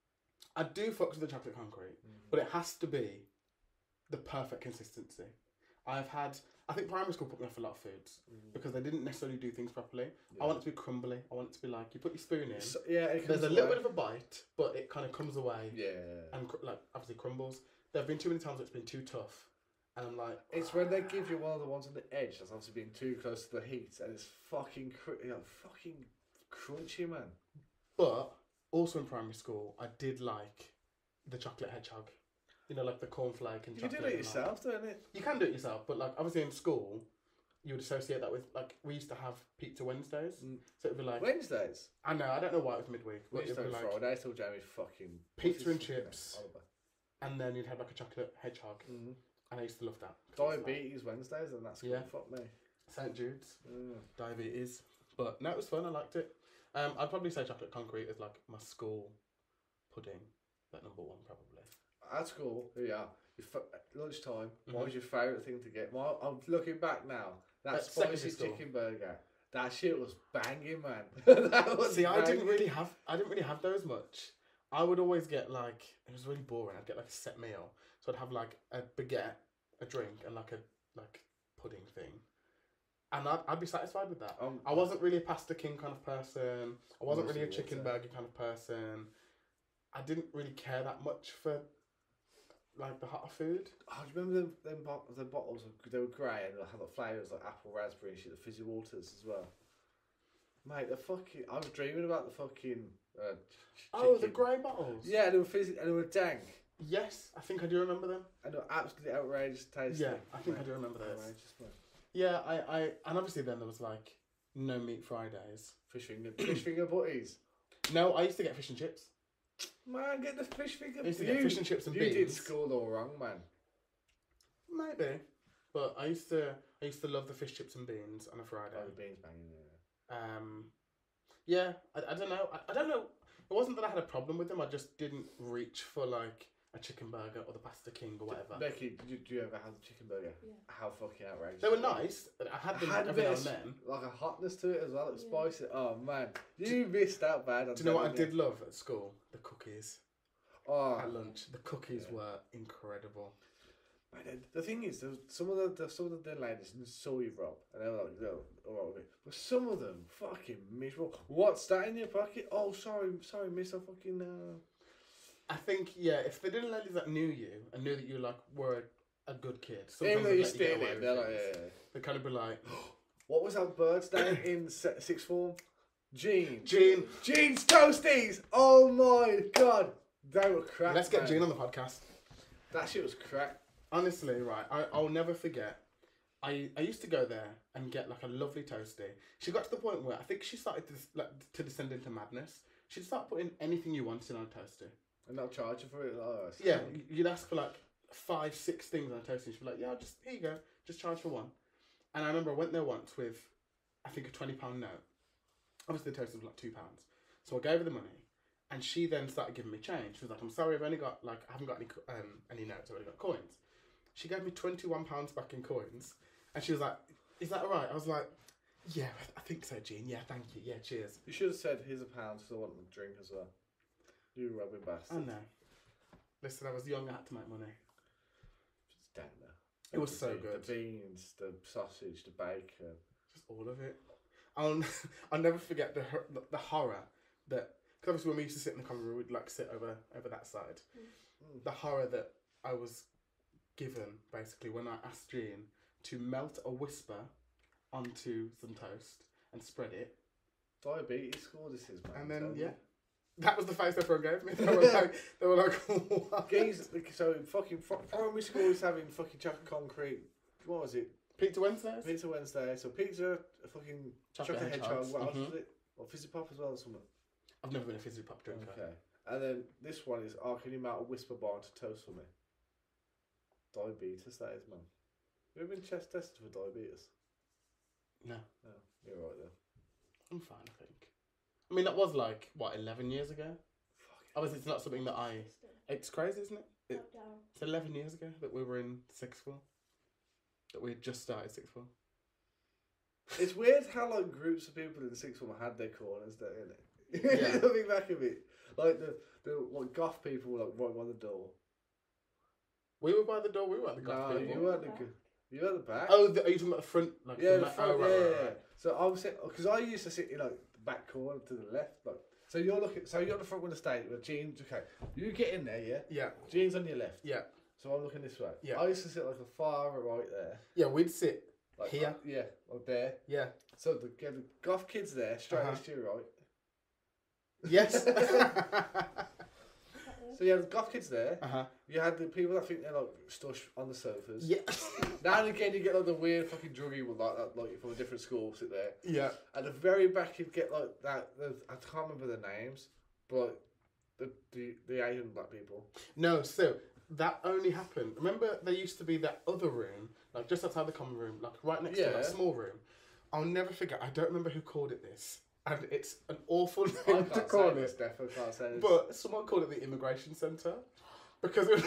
I do fuck with the chocolate concrete, Mm. but it has to be the perfect consistency. I've had, I think primary school put me off a lot of foods Mm. because they didn't necessarily do things properly. Yeah. I want it to be crumbly. I want it to be like you put your spoon in. So, yeah, it There's comes a little away. bit of a bite, but it kind of comes away Yeah. and cr- like obviously crumbles. There have been too many times where it's been too tough, and I'm like, It's when they give you one of the ones on the edge that's obviously being too close to the heat, and it's fucking, cr- you know, fucking crunchy, man. But also in primary school, I did like the chocolate hedgehog. You know, like the cornflake and You can chocolate. do it and that. yourself, don't it? You can do it yourself, but like obviously in school, you would associate that with like we used to have pizza Wednesdays, Mm. so it'd be like Wednesdays. I know I don't know why it was midweek, We but used it'd to be have like, Fridays till Jamie fucking Pizza and fucking chips. Oliver. and then you'd have like a chocolate hedgehog, Mm. and I used to love that. 'cause it was like Diabetes Wednesdays, and that's Yeah. good. Fuck me. Saint Jude's Mm. diabetes, but no, it was fun. I liked it. Um, I'd probably say chocolate concrete is like my school pudding, like number one probably. At school, here you are. Your f- lunchtime. Mhm. What was your favourite thing to get? My, I'm looking back now. That At spicy secondary school. chicken burger. That shit was banging, man. that was See, I didn't banging. really have I didn't really have those much. I would always get like it was really boring. I'd get like a set meal, so I'd have like a baguette, a drink, and like a like pudding thing, and I'd, I'd be satisfied with that. Um, I wasn't really a pasta king kind of person. I wasn't really a Mostly chicken water. burger kind of person. I didn't really care that much for like the hotter food. Oh, do you remember them, them bo- the bottles? Of, they were grey and they had like flavours like apple, raspberry, and shit. The fizzy waters as well. Mate, the fucking. I was dreaming about the fucking. Uh, ch- Oh, the chicken. grey bottles. Yeah, they were fizzy and they were dank Yes, I think I do remember them. and they were absolutely outrageous tasting. Yeah, I think I Mate, do remember those. outrageous, man. Yeah, I, I, and obviously then there was like no meat Fridays. Fish finger, fish finger butties. No, I used to get fish and chips. Man, get the fish finger. I used to you get fish and chips and you beans. did school all wrong, man. Maybe, but I used to, I used to love the fish chips and beans on a Friday. Oh, the beans banging. Yeah. Um, yeah, I, I don't know. I, I don't know. It wasn't that I had a problem with them. I just didn't reach for like a chicken burger or the pasta king or whatever. Becky, did you, do you ever have the chicken burger? Yeah. How fucking outrageous. They were was it? nice. I had It them had a every bit now of and s- then. like a hotness to it as well. It's Yeah. spicy. Oh man, you missed out bad. I'm Do you know what I telling did love at school? The cookies Oh, at lunch. The cookies Yeah. were incredible. man, the- the thing is, there was some of the, the some of the ladies saw you, Rob, and they were like, "No, all right with it." But some of them fucking miserable. What's that in your pocket? Oh, sorry, sorry, miss. I fucking uh. I think yeah. If they didn't ladies that knew you and knew that you like were a, a good kid, Even sometimes though they'd you're let you get away stealing, with they're like, things. yeah, yeah. They'd kind of be like, What was that bird's name in se- sixth form? Jean. Jean, Jean's toasties. Oh my god, they were crack. let's get man. Jean on the podcast. That shit was crack. Honestly, right, I, I'll never forget. I, I used to go there and get like a lovely toasty. She got to the point where I think she started to, like, to descend into madness. She'd start putting anything you wanted on a toasty. And they'll charge you for it. Oh, that's Yeah, cool. you'd ask for like five, six things on a toasty. She'd be like, yeah, just here you go, just charge for one. And I remember I went there once with, I think, a twenty pound note. Obviously, the toast was like two pounds. So I gave her the money, and she then started giving me change. She was like, I'm sorry, I've only got, like, I haven't got any co- um, any notes, I've only got coins. She gave me twenty-one pounds back in coins, and she was like, is that all right? I was like, yeah, I think so, Jean. Yeah, thank you. Yeah, cheers. You should have said, here's a pound, because I want a drink as well. You rubbing bastard. Oh, no. Listen, I was young, I had to make money. Just down there. It was The so be- good. The beans, the sausage, the bacon. Just all of it. I'll, I'll never forget the hor- the, the horror that, because obviously when we used to sit in the common room, we'd like sit over over that side. Mm. The horror that I was given basically when I asked Jean to melt a Whisper onto some toast and spread it, Diabetes score this is, man. and I'm then telling yeah, you. that was the face everyone gave me. They were like, they were like, what? Gays, like, so in fucking fr- primary school is having fucking chocolate concrete. What was it? Pizza Wednesdays. Pizza Wednesday. So pizza, a fucking Chocolate chocolate, hedgehog. hedgehogs, What else mhm. was it? Or fizzy pop as well or something. I've never been a fizzy pop drinker. Okay. And then this one is, oh, can you melt a Whisper bar to toast for me? Diabetes, that is, man. You ever been chest tested for diabetes? No, No, you're right there. I'm fine. I think. I mean, that was like what eleven years ago. Fuck. Obviously, it's not something that I. It's crazy, isn't it? It- Out down. It's eleven years ago that we were in sixth form. That we had just started sixth form. It's weird how like groups of people in the sixth form had their corners there, isn't it? Yeah. Looking back at it, like the the like goth people were like right by the door. We were by the door. We were at the goth No, people. you were at the g- you were at the back. Oh, the, are you talking about the front? Like yeah, the the ma- front, oh, right, yeah, right, yeah, right, yeah. right. So I was because I used to sit in like the back corner to the left, like so you're looking, so you're at the front of the stage with Jean's. Okay, you get in there, yeah. Yeah, Jean's on your left, yeah, so I'm looking this way. Yeah. I used to sit like a far right there, yeah. We'd sit like here. yeah, like there. Yeah. So the, yeah, the goth kids there, straight Uh-huh. next to your right. Yes. So yeah, the goth kids there. uh huh. You had the people that think they're like stush on the sofas. Yeah. Now and again, you get like the weird fucking druggy one like that, like from a different school, sit there. Yeah. At the very back, you'd get like that. The, I can't remember the names, but the the the Asian black people. No, so that only happened. Remember, there used to be that other room, like just outside the common room, like right next to Yeah. that small room. I'll never forget. I don't remember who called it this, and it's an awful I name to can't call say this, it. definitely can't say this. But someone called it the immigration centre because it was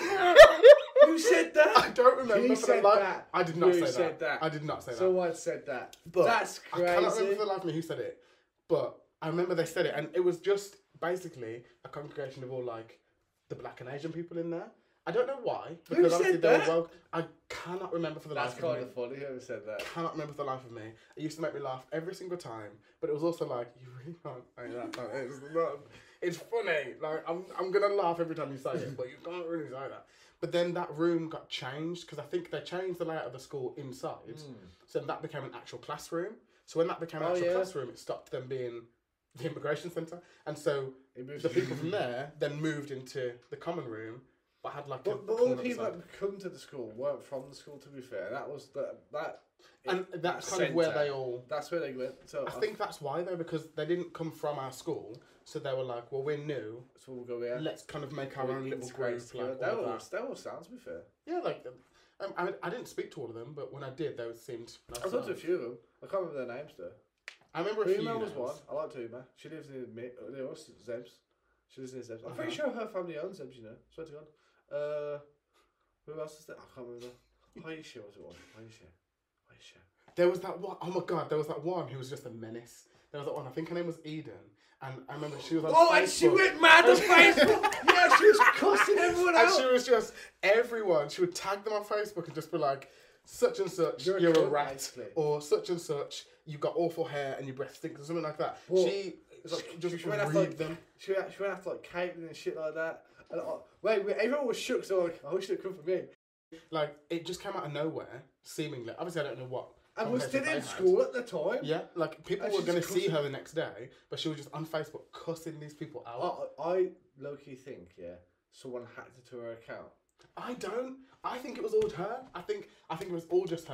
who said that? I don't remember. He for the said life- that. I did not Who say said that. that? I did not say that. Someone said that. But That's I cannot remember crazy. for the life of me who said it. But I remember they said it, and it was just basically a congregation of all like the black and Asian people in there. I don't know why. Who Because said obviously they that? were well. I cannot remember for the That's life of kind me. of funny. Whoever said that? Cannot remember for the life of me. It used to make me laugh every single time, but it was also like you really can't say that. Like, it's not. It's funny. Like I'm, I'm gonna laugh every time you say it, but you can't really say that. But then that room got changed because I think they changed the layout of the school inside, so that became an actual classroom. So when that became an Hmm. Oh, actual yeah. classroom, it stopped them being the immigration centre, and so It moved the people from there then moved into the common room, but had like a But, but all corner the at the people side. that come to the school weren't from the school. To be fair, that was the, that. And that's kind of where centre. they all. That's where they went. So I think that's why though, because they didn't come from our school, so they were like, "Well, we're new. so we'll go here. Let's kind of make our We'll own little integrate group." together. Like, They all all, of that. they all sound. To be fair, Yeah, like um, I, I didn't speak to all of them, but when I did, those seemed. Nice I talked to a enough. few of them. I can't remember their names though. I remember a few. Uma was names. one. I liked Uma. She lives in me. They was Zebs. She lives in Zebs. I'm pretty Uh-huh. sure her family owns Zebs. You know. Swear to God. Uh, who else is there? I can't remember. Aisha was it one? Aisha. Aisha. There was that one. Oh my god, there was that one who was just a menace. There was that one. I think her name was Eden, and I remember she was on Oh, Facebook. and she went mad on Facebook. Yeah, she was cussing everyone And out. she was just everyone. She would tag them on Facebook and just be like, "Such and such, You're you're, a a cunt, rat," basically. or "Such and such, you got awful hair and your breath stinks," or something like that. Well, she It's like, she just she would went read after like, them. She went, she went after like Caitlyn and shit like that. And, uh, wait, wait, everyone was shook. So like, I wish it come for me. Like it just came out of nowhere, seemingly. Obviously, I don't know what. And we're still conversation in they had. school at the time. Yeah, like people And were she's going to see cussing- her the next day, but she was just on Facebook cussing these people out. I, I low key think yeah, someone hacked into her account. I don't. I think it was all her. I think. I think it was all just her.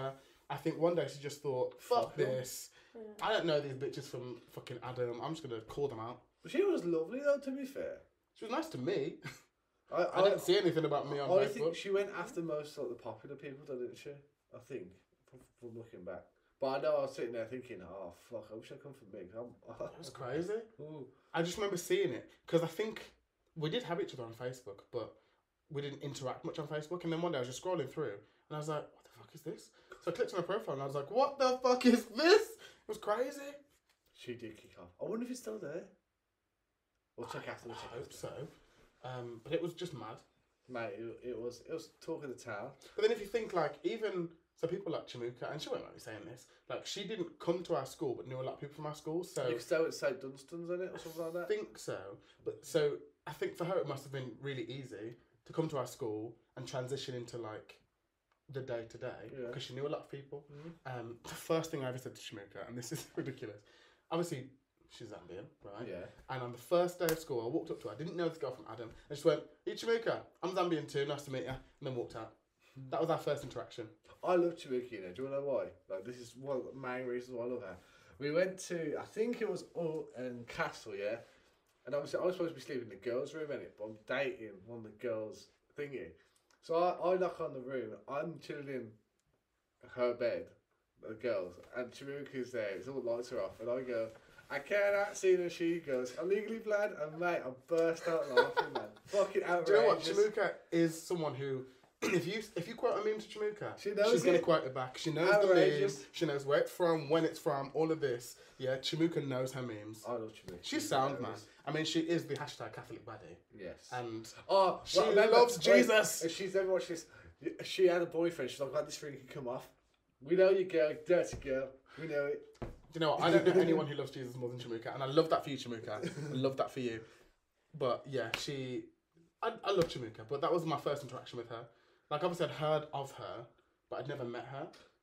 I think one day she just thought, fuck Fuck 'em. this. Yeah. I don't know these bitches from fucking Adam. I'm just gonna call them out. But she was lovely though, to be fair. She was nice to me. I, I don't see anything about me on I Facebook. think she went after most like the popular people, though, didn't she? I think, from, from looking back. But I know I was sitting there thinking, oh fuck, I wish I'd come from me. 'Cause I'm, It was crazy. Ooh. I just remember seeing it because I think we did have each other on Facebook, but we didn't interact much on Facebook. And then one day I was just scrolling through, and I was like, "What the fuck is this?" So I clicked on her profile, and I was like, "What the fuck is this?" It was crazy. She did kick off. I wonder if it's still there. We'll check after the I check hope after. so. Um, but it was just mad. Mate, it, it was it was talk of the town. But then if you think like even so, people like Chimuka, and she won't like me saying this, like she didn't come to our school, but knew a lot of people from our school. So You could still at Saint Dunstan's in it or something like I that. think so. But so I think for her it must have been really easy to come to our school and transition into like the day to day Yeah. because she knew a lot of people. Mhm. Um, the first thing I ever said to Shimuka, and this is ridiculous, obviously she's Zambian, right? Yeah. And on the first day of school, I walked up to her. I didn't know this girl from Adam. I just went, "Hey, Shimuka, I'm Zambian too. Nice to meet you." And then walked out. That was our first interaction. I love Chibuki, you know. Do you know why? Like, this is one of the main reasons why I love her. We went to, I think it was Hull and Castle, yeah? And obviously, I was supposed to be sleeping in the girls' room, innit? But I'm dating one of the girls thingy. So I, I knock on the room. I'm chilling in her bed, the girls, and Chibuki's there. It's all the lights are off. And I go, "I cannot see the she goes, I'm legally blind." And mate, I burst out laughing, man. Fucking outrageous. Do you know what? Chimuka is someone who, if you if you quote a meme to Chimuka, She knows she's going to it. quote it back. She knows the meme. Outrageous. She knows where it's from, when it's from, all of this. Yeah, Chimuka knows her memes. I love Chibuki. She's sound, man. I mean, she is the hashtag Catholic baddie. Yes. And Oh, she well, remember- loves wait, Jesus. If she's ever watched this, she had a boyfriend. She's like, "God, this ring can come off." We know you, girl, dirty girl. We know it. you know what? I don't know anyone who loves Jesus more than Chimuka. And I love that for you, Chimuka. I love that for you. But yeah, she... I, I love Chimuka, but that was my first interaction with her. Like, obviously, I'd heard of her, but I'd never met her.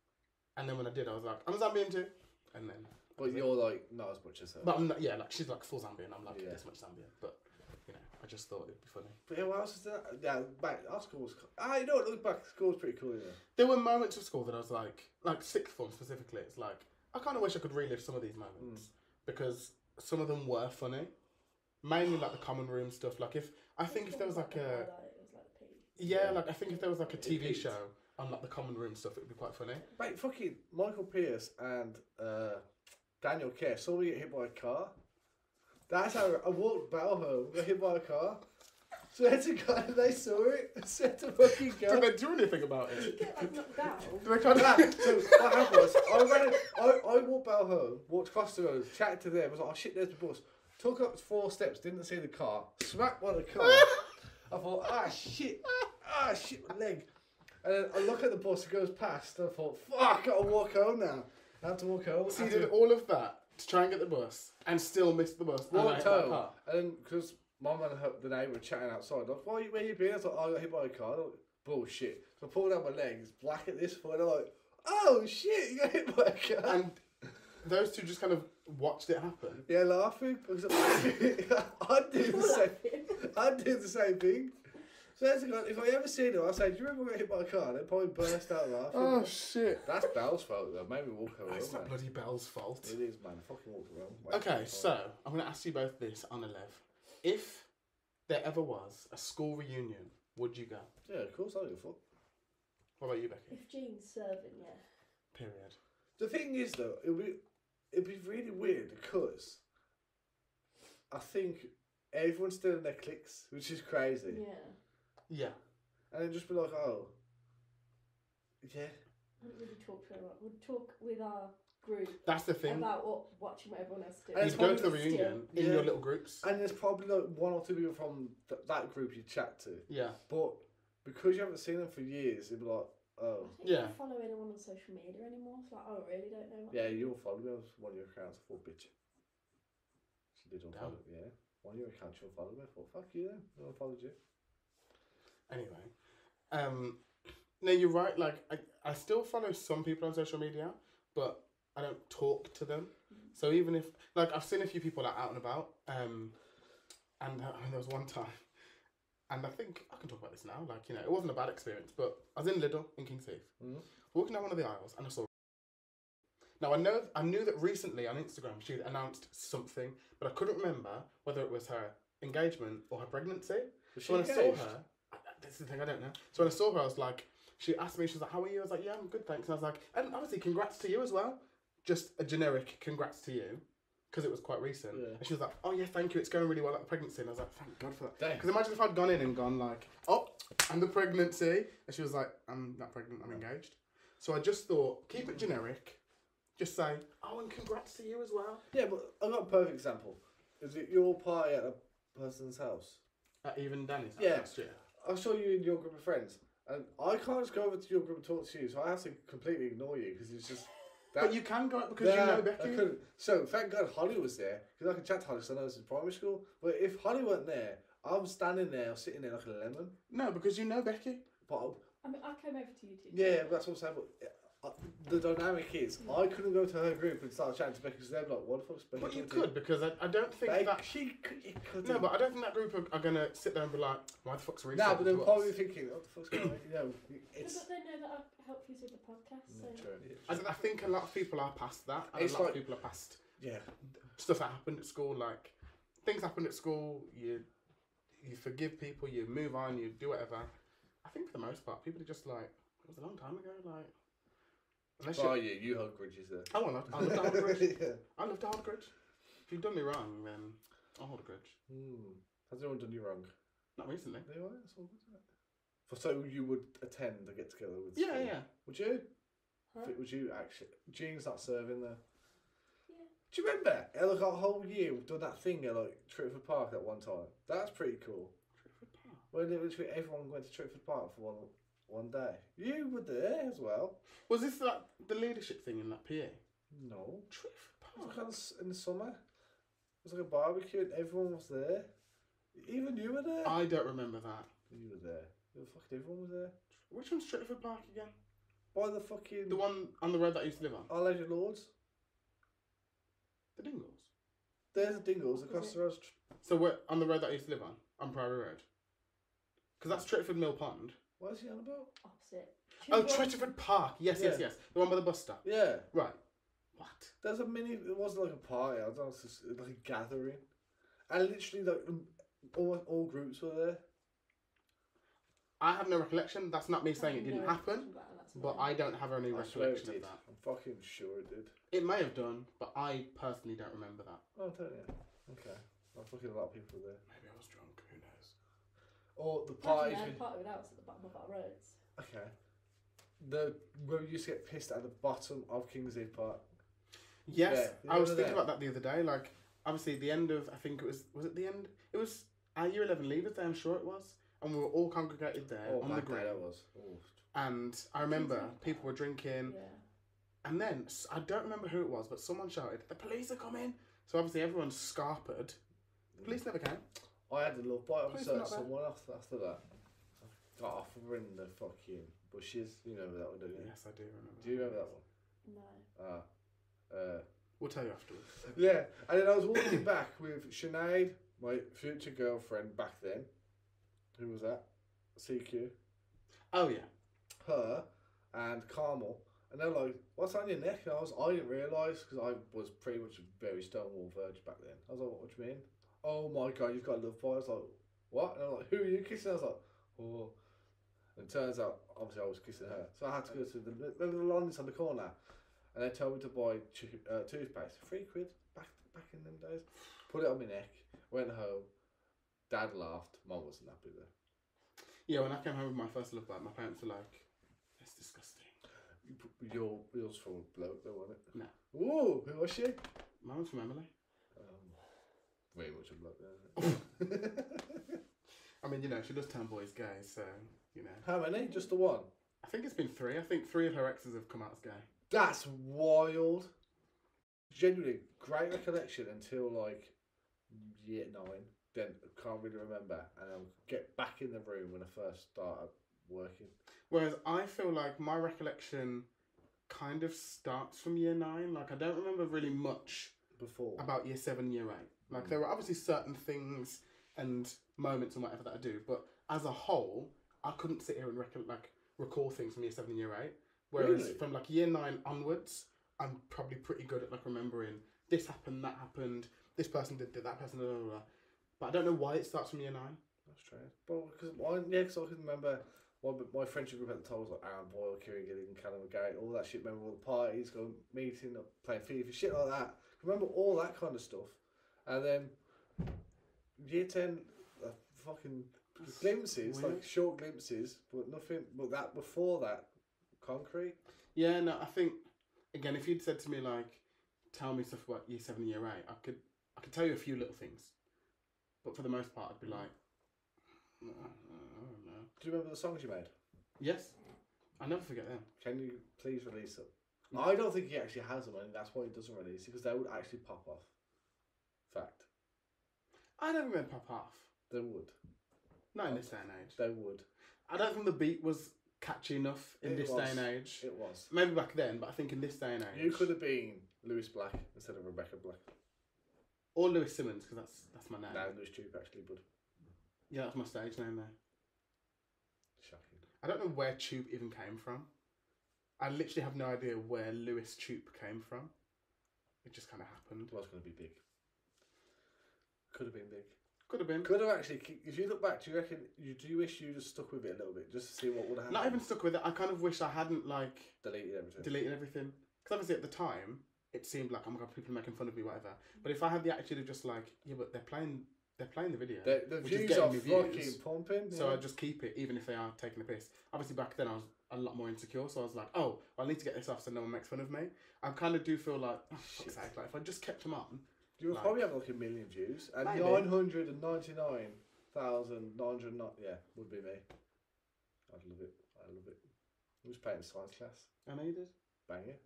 And then when I did, I was like, I'm Zambian too. And then... But you're like not as much as her. But I'm not, yeah, like, she's like full Zambian. I'm like Yeah. this much Zambian. But, you know, I just thought it'd be funny. But who else is there? Yeah, back our school was. co- Ah, you know what? Look back, school was pretty cool. You know. There were moments of school that I was like, like sixth form specifically, it's like, I kind of wish I could relive some of these moments because some of them were funny. Mainly like the common room stuff. Like if, I think if there was like a, Highlight, it was like the peak. yeah, Yeah. like I think if there was like a It T V peaked. show on like the common room stuff, it would be quite funny. Mate, fucking Michael Pierce and uh, Daniel Kerr saw me get hit by a car. That's how I walked Bell home, got hit by a car. Swear to God, they saw it. Swear to fucking Did God. they do anything about Did you it? get like knocked down? Did they kind Nah, of... so what happened was, I, ran, I, I walked Bell home, walked across the road, chatted to them, was like, "Oh shit, there's the bus." Took up four steps, didn't see the car, smacked by the car. I thought, ah shit, ah shit, my leg. And then I look at the bus, it goes past, and I thought, fuck, I gotta walk home now. I have to walk home. So I you have did to all of that to try and get the bus and still missed the bus. and walk like, hit by a home. car. And then, because mum and her, the neighbour were chatting outside, like, "Why, where you been?" I was like, "Oh, I got hit by a car." They're like, "Bullshit." So I pulled out my leg, it's black at this point, I'm like, "Oh shit, you got hit by a car." And those two just kind of watched it happen. Yeah, laughing. Because I'd do the same. I'd do the same thing. So that's God, if I ever see them, I'll say, "Do you remember I got hit by a car?" They'd probably burst out laughing. Oh shit. That's Bell's fault though. Maybe walk around. It's not man. bloody Bell's fault. It is, man. Fucking walk around. Wait Okay, for so I'm going to ask you both this on a lev. If there ever was a school reunion, would you go? yeah, of course I do. Fuck. What about you, Becky? If Jean's serving, yeah. Period. The thing is though, it'd be it'd be really weird because I think everyone's still in their cliques, which is crazy. Yeah. Yeah. And then just be like, "Oh, yeah." I wouldn't really talk to her. about- We'd talk with our group That's the thing. about what watching what everyone else doing. And You it's go to the probably reunion in Yeah. your little groups. And there's probably like one or two people from th- that group you chat to. Yeah. But because you haven't seen them for years, it'd be like, I "Oh, don't Yeah. even follow anyone on social media anymore. It's like, oh, I really don't know. What yeah, they do. you'll follow me on one of your accounts." I thought, "Bitch." She did Damn. unfollow me, yeah. One of your accounts you'll follow me. I thought, "Fuck you then. I unfollowed you." Anyway. Um, no, you're right. Like, I, I still follow some people on social media, but I don't talk to them. So even if, like, I've seen a few people like, out and about, um, and uh, there was one time, and I think I can talk about this now. Like, you know, it wasn't a bad experience, but I was in Lidl in King's Heath, Mhm. walking down one of the aisles, and I saw Now I know I knew that recently on Instagram she had announced something, but I couldn't remember whether it was her engagement or her pregnancy. Was she So when I saw engaged? her, I- this is the thing I don't know. So when I saw her, I was like, she asked me, she was like, "How are you?" I was like, "Yeah, I'm good, thanks." And I was like, "And obviously, congrats to you as well." Just a generic congrats to you, because it was quite recent. Yeah. And she was like, "Oh yeah, thank you. It's going really well at the pregnancy." And I was like, "Thank God for that." Damn. Because imagine if I'd gone in and gone like, "Oh, and the pregnancy," and she was like, "I'm not pregnant. I'm engaged." So I just thought, keep it generic. Just say, "Oh, and congrats to you as well." Yeah, but I've got a perfect example. Is it your party at a person's house? At even Danny's house Yeah. last year. I saw you in your group of friends, and I can't just go over to your group and talk to you, so I have to completely ignore you because it's just. But you can go out because Nah, you know I Becky. couldn't. So thank God Holly was there because I could chat to Holly because I know this is primary school. But if Holly weren't there, I'm standing there, sitting there like a lemon. No, because you know Becky. But I mean, I came over to you two. yeah, that's what I'm saying. But uh, the dynamic is, I couldn't go to her group and start chatting to Becky because they'd be like, "What the fuck's Becky?" But you talking to?" could because I, I don't think Like, that. she could, you could. No, but I don't think that group are, are gonna sit there and be like, "Why the fuck's Reese?" Nah, talking but they're to us?" probably thinking, "What the fuck's going on?" You know, Yeah, it's. but they know that I help you with the podcast, so. True. I, I think a lot of people are past that, and It's a lot like- of people are past Yeah. stuff that happened at school. Like things happened at school, you you forgive people, you move on, you do whatever. I think for the most part, people are just like, it was a long time ago. Like, unless Oh you, yeah, you hold grudges there. oh, I love, I love to hold a grudge. yeah. I love to hold a grudge. If you've done me wrong, then I'll hold a grudge. Hmm. Has anyone done you wrong? Not recently. No, that's all good. Isn't it? For so you would attend a get together with? Yeah, school? yeah. Would you? Huh? Would you actually? Jean's not serving there. Yeah. Do you remember? eh, Like our whole year we've done that thing at like Tritford Park at one time. That's pretty cool. When literally everyone went to Tritford Park for one one day. You were there as well. Was this like the leadership thing in that P A? No. Tritford It was Park. kind of s- in the summer. It was like a barbecue and everyone was there. Even you were there. I don't remember that. You were there. The fucking everyone was there. Which one's Tritford Park again? By the fucking The one on the road that I used to live on? Our Lady Lords. The Dingles? There's the Dingles across Opposite. the road. So we're on the road that I used to live on? On Priory Road? Because that's Tritford Mill Pond. What is he on about? Opposite. Oh, Children- Tritford Park. Yes, yes, Yeah. yes. The one by the bus stop. Yeah. Right. What? There's a mini. It wasn't like a party. I don't know. It's just like a gathering, and literally like um, all all groups were there. I have no recollection. That's not me saying it No, didn't happen, well, that's but fine. I don't have any I swear it recollection of did. that. I'm fucking sure it did. It may have done, but I personally don't remember that. Oh, don't you? Okay. I'm fucking a lot of people there. Maybe I was drunk. Who knows? Or the Imagine parties. they had we- a party without us at the bottom of our roads. Okay. The where we used to get pissed at the bottom of Kings Heath Park. Yes, Yeah, I was you were thinking there. about that the other day. Like, obviously, the end of I think it was was it the end? It was our year eleven leavers day. I'm sure it was, and we were all congregated there Oh, on the bad day green. that was. Oh. And I remember Kings Heath people were Park. drinking, Yeah. and then s- I don't remember who it was, but someone shouted, "The police are coming!" So obviously everyone scarpered. The police never came. I had the love bite Please of not that. someone after, after that. I got off of her in the fucking bushes. You know that one, don't you? Yes, I do remember. Do you remember that one? No. Ah. Uh, We'll tell you afterwards. yeah, and then I was walking back with Sinead, my future girlfriend back then. Who was that? C Q. Oh yeah. Her and Carmel. And they're like, "What's on your neck?" And I was, I didn't realise because I was pretty much a very Stonewall virgin back then. I was like, "What do you mean?" "Oh my god, you've got a love bite." I was like, "What?" And I'm like, "Who are you kissing?" I was like, "Oh." And it turns out, obviously, I was kissing her. So I had to go to the remember the London's on the corner, and they told me to buy tu- uh, toothpaste, three quid back back in them days. Put it on my neck. Went home. Dad laughed. Mum wasn't happy there. Yeah, when I came home with my first love bite, my parents were like, "That's disgusting." You put your yours from a bloke, though, wasn't it? No. Ooh, who was she? Mine was from Emily. Um, very much a bloke, there, isn't it? I mean, you know, she does turn boys gay, so you know. How many? Just the one? I think it's been three. I think three of her exes have come out as gay. That's wild. Genuinely, great recollection until like year nine. Then I can't really remember. And I'll get back in the room when I first started working. Whereas I feel like my recollection kind of starts from year nine. Like I don't remember really much Before. about year seven, year eight. Like there were obviously certain things and moments and whatever that I do, but as a whole, I couldn't sit here and rec- like recall things from year seven and year eight. Whereas Really? from like year nine onwards, I'm probably pretty good at like remembering this happened, that happened, this person did, did that person, blah, blah, blah. But I don't know why it starts from year nine. That's strange. But because I, yeah, because I can remember my, my friendship group at the time was like Aaron Boyle, Kieran Gilligan, Callum McGarry, all that shit. Remember all the parties, going meeting, playing FIFA, shit like that. Remember all that kind of stuff. And then year ten, uh, fucking glimpses, weird. like short glimpses, but nothing. But that before that, concrete. Yeah, no, I think again, if you'd said to me like, tell me stuff about year seven, year eight, I could, I could tell you a few little things, but for the most part, I'd be like, I don't know. Do you remember the songs you made? Yes, I never forget them. Can you please release them? No. I don't think he actually has them, and that's why he doesn't release it, because they would actually pop off. Fact. I don't remember pop off. They would. Not in this day and age. They would. I don't think the beat was catchy enough in It this was. day and age. It was. Maybe back then, but I think in this day and age, You could have been Lewis Black instead of Rebecca Black. or Lewis Simmons, because that's that's my name. No, Lewis Duke actually, but Yeah, that's my stage name there. shocking. I don't know where Tube even came from. I literally have no idea where Lewis Tube came from. It just kind of happened. It was going to be big. Could have been big. Could have been. Could have actually. If you look back, do you reckon? You do you wish you just stuck with it a little bit, just to see what would have happened? Not even stuck with it. I kind of wish I hadn't like Deleted everything. deleted everything. Because obviously at the time, it seemed like, oh my god, people are making fun of me, whatever. But if I had the attitude of just like, yeah, but they're playing, they're playing the video. The, the which is views getting are me fucking views. pumping. So yeah. I just keep it, even if they are taking a piss. Obviously, back then I was a lot more insecure, so I was like, oh, well, I need to get this off so no one makes fun of me. I kind of do feel like, oh, fuck's Shit. sake, like, if I just kept them on, You would like- probably have like a million views. And Maybe. nine hundred and ninety-nine thousand nine hundred not yeah, would be me. I'd love it. I love it. I was playing science class. I know you did. Bang it.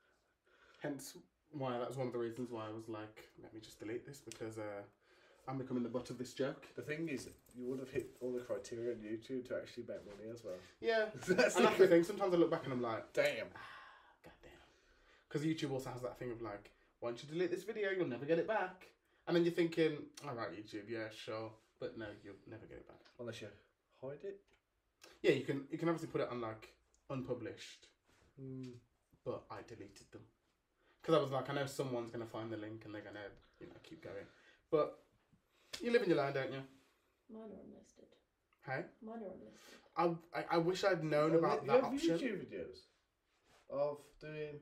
Hence why that was one of the reasons why I was like, let me just delete this, because uh, I'm becoming the butt of this joke. The thing is, you would have hit all the criteria on YouTube to actually make money as well. Yeah. That's And the that's the thing, sometimes I look back and I'm like, damn. God damn. Because YouTube also has that thing of like, once you delete this video, you'll never get it back. And then you're thinking, alright, YouTube, yeah, sure. But no, you'll never get it back. Unless you hide it. Yeah, you can you can obviously put it on like unpublished, Mm. but I deleted them. Because I was like, I know someone's going to find the link and they're going to, you know, keep going. But you live in your line, don't you? Mine are unlisted. Hey? Mine are unlisted. I, I, I wish I'd known Oh, about you that have option. YouTube videos of doing.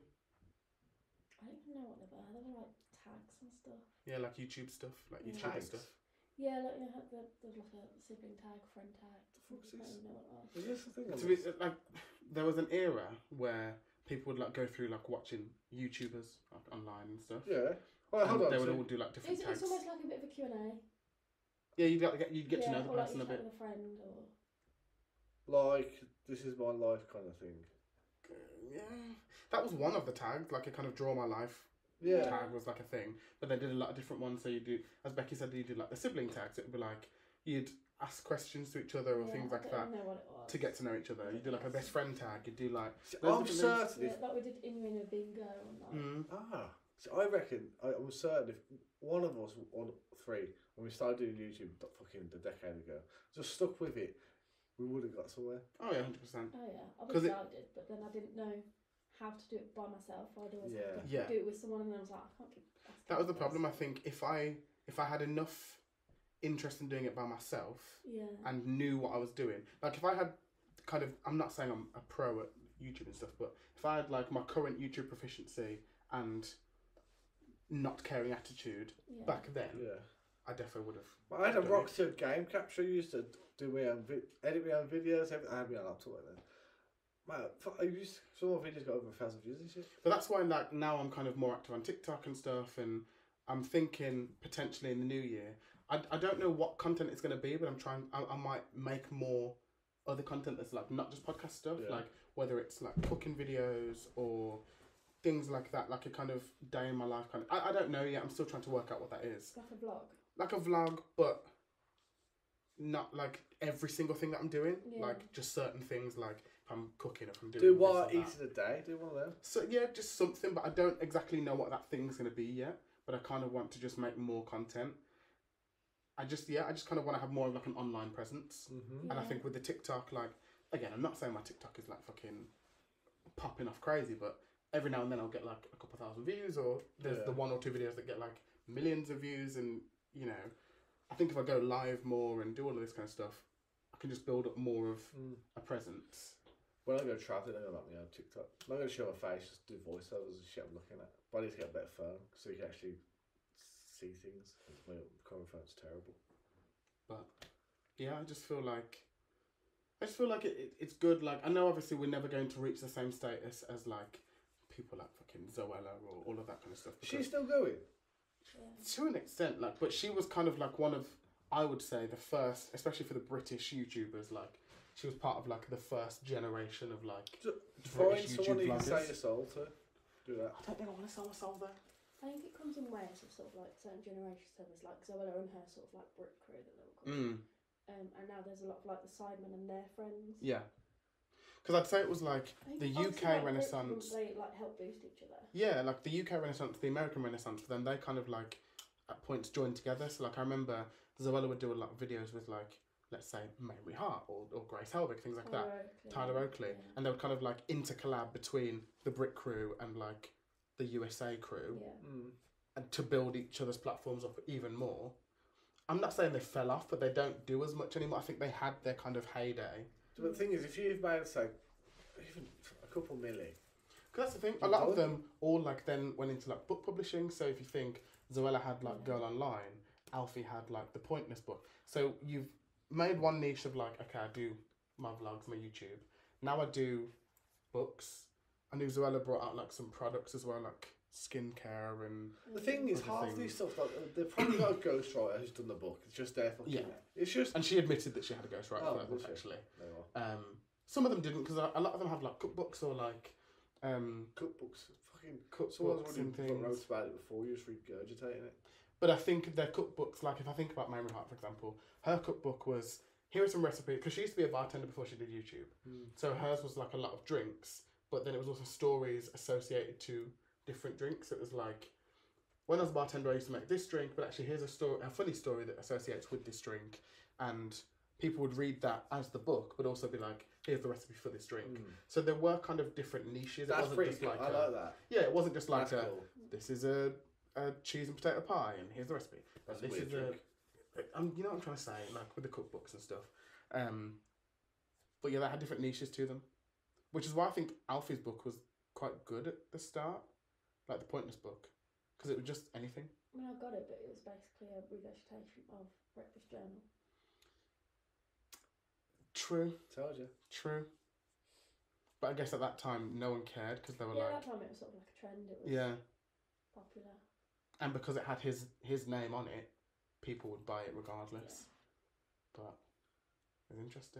I don't even know what they were. They were like tags and stuff. Yeah, like YouTube stuff, like Yeah. YouTube Tags? stuff. Yeah, like you know, how the, there's like a sibling tag, friend tag. The fuck's I don't this? even know what it was. Is this the thing on To be, this? like, there was an era where people would like go through like watching YouTubers like, online and stuff. Yeah. Well, And hold on. they would so- all do like different It's, tags. it's almost like a bit of a Q and A. Yeah, you'd get, you'd get yeah, to know the or like person you a chat bit. with a friend, or like, this is my life kind of thing. Yeah, that was one of the tags, like a kind of draw my life Yeah. tag was like a thing. But they did a lot of different ones. So you do, as Becky said, you do like the sibling tags. It would be like you'd ask questions to each other or yeah, things I like don't that know what it was. to get to know each other. You do like a best friend tag. You do like See, Those I'm different things. certain Yeah, if. like we did Inwin bingo and that. mm, Ah. So I reckon, I, I'm certain if one of us, or three, when we started doing YouTube th- fucking a decade ago, just stuck with it, we would have got somewhere. oh yeah, hundred percent. Oh yeah, 'Cause obviously it- I did, but then I didn't know how to do it by myself. I'd always Yeah. have to Yeah. do it with someone, and then I was like, I can't keep. asking That was the this. problem. I think if I if I had enough interest in doing it by myself Yeah. and knew what I was doing, like if I had kind of, I'm not saying I'm a pro at YouTube and stuff, but if I had like my current YouTube proficiency and not caring attitude yeah. back then, Yeah. I definitely would have. But I had a done rock to game capture. I used to do my own, vi- edit my own videos. Everything. I had my own laptop like that. Man, fu- I used some of my videos got over a thousand views and shit. But that's why like now I'm kind of more active on TikTok and stuff, and I'm thinking potentially in the new year. I, I don't know what content it's going to be, but I'm trying. I, I might make more other content that's like not just podcast stuff, Yeah. like whether it's like cooking videos or things like that, like a kind of day in my life kind of. I, I don't know yet. I'm still trying to work out what that is. Like a vlog. Like a vlog, but not like every single thing that I'm doing. Yeah. Like just certain things, like if I'm cooking, if I'm doing Do this what or I eat that. in a day. Do one of them. So yeah, just something, but I don't exactly know what that thing's gonna be yet. But I kind of want to just make more content. I just yeah, I just kind of want to have more of like an online presence. Mm-hmm. And I Yeah. think with the TikTok, like again, I'm not saying my TikTok is like fucking popping off crazy, but every now and then I'll get like a couple thousand views, or there's Yeah. the one or two videos that get like millions of views, and you know, I think if I go live more and do all of this kind of stuff, I can just build up more of Mm. a presence. When I go travelling, I go like me on TikTok. I'm not going to show my face, just do voiceovers and shit I'm looking at. But I need to get a better phone so you can actually see things. My camera phone's terrible. But yeah, I just feel like I just feel like it, it, it's good. Like, I know obviously we're never going to reach the same status as like people like fucking Zoella or all of that kind of stuff. She's because- still going. Yeah. to an extent, like, but she was kind of like one of, I would say, the first, especially for the British YouTubers. Like, she was part of like the first generation of like. Find British someone YouTube you can vloggers. say your soul to. Do that. I don't think I want to sell myself there. I think it comes in waves of sort of like certain generations. So there's like Zoella and her sort of like Brit crew that they were called. Mm. Um, and now there's a lot of like the Sidemen and their friends. Yeah, because I'd say it was like I think the U obviously, K like, groups of Renaissance. them, They like help boost each other. Yeah, like the U K Renaissance, the American Renaissance, for them, they kind of like at points joined together. So like I remember Zoella would do a lot of videos with like, let's say Mary Hart or, or Grace Helbig, things like that. Oakley. Tyler Oakley, Yeah. and they would kind of like intercollab between the Brit crew and like the U S A crew, Yeah. Mm. and to build each other's platforms up even more. I'm not saying they fell off, but they don't do as much anymore. I think they had their kind of heyday. But the thing is, if you've made, say, even a couple milli, Because that's the thing. A lot of them all like then went into like book publishing. So if you think Zoella had like Yeah. Girl Online, Alfie had like the Pointless book. So you've made one niche of like, okay, I do my vlogs, my YouTube. Now I do books. I knew Zoella brought out like some products as well, like skincare and the thing is, Other half things. these stuff, like, they've probably got a ghostwriter who's done the book. It's just their fucking. Yeah. It's just. and she admitted that she had a ghostwriter Oh, for that book did she? actually. There you are. Um, some of them didn't because a a lot of them have like cookbooks or like um, Cookbooks. Fucking. Someone's cookbooks already and fucking things. wrote about it before. You're just regurgitating it. But I think their cookbooks, like if I think about Mary Hart, for example, her cookbook was, here are some recipes, because she used to be a bartender before she did YouTube. Mm. So hers was like a lot of drinks, but then it was also stories associated to different drinks. It was like, when I was a bartender, I used to make this drink, but actually here's a story, a funny story that associates with this drink. And people would read that as the book, but also be like, here's the recipe for this drink. Mm. So there were kind of different niches. It That's wasn't pretty just cool. like I a- like that. yeah, it wasn't just like That's a, cool. this is a, a cheese and potato pie, and here's the recipe. That's a this weird is drink. a, um, you know what I'm trying to say, like with the cookbooks and stuff. Um, but yeah, they had different niches to them, which is why I think Alfie's book was quite good at the start, like the Pointless book, because it was just anything. I mean, I got it, but it was basically a regurgitation of Breakfast Journal. True, Told you. true. But I guess at that time, no one cared because they were Yeah, like, that time it was sort of like a trend. It was yeah, popular. and because it had his his name on it, people would buy it regardless. But it's interesting.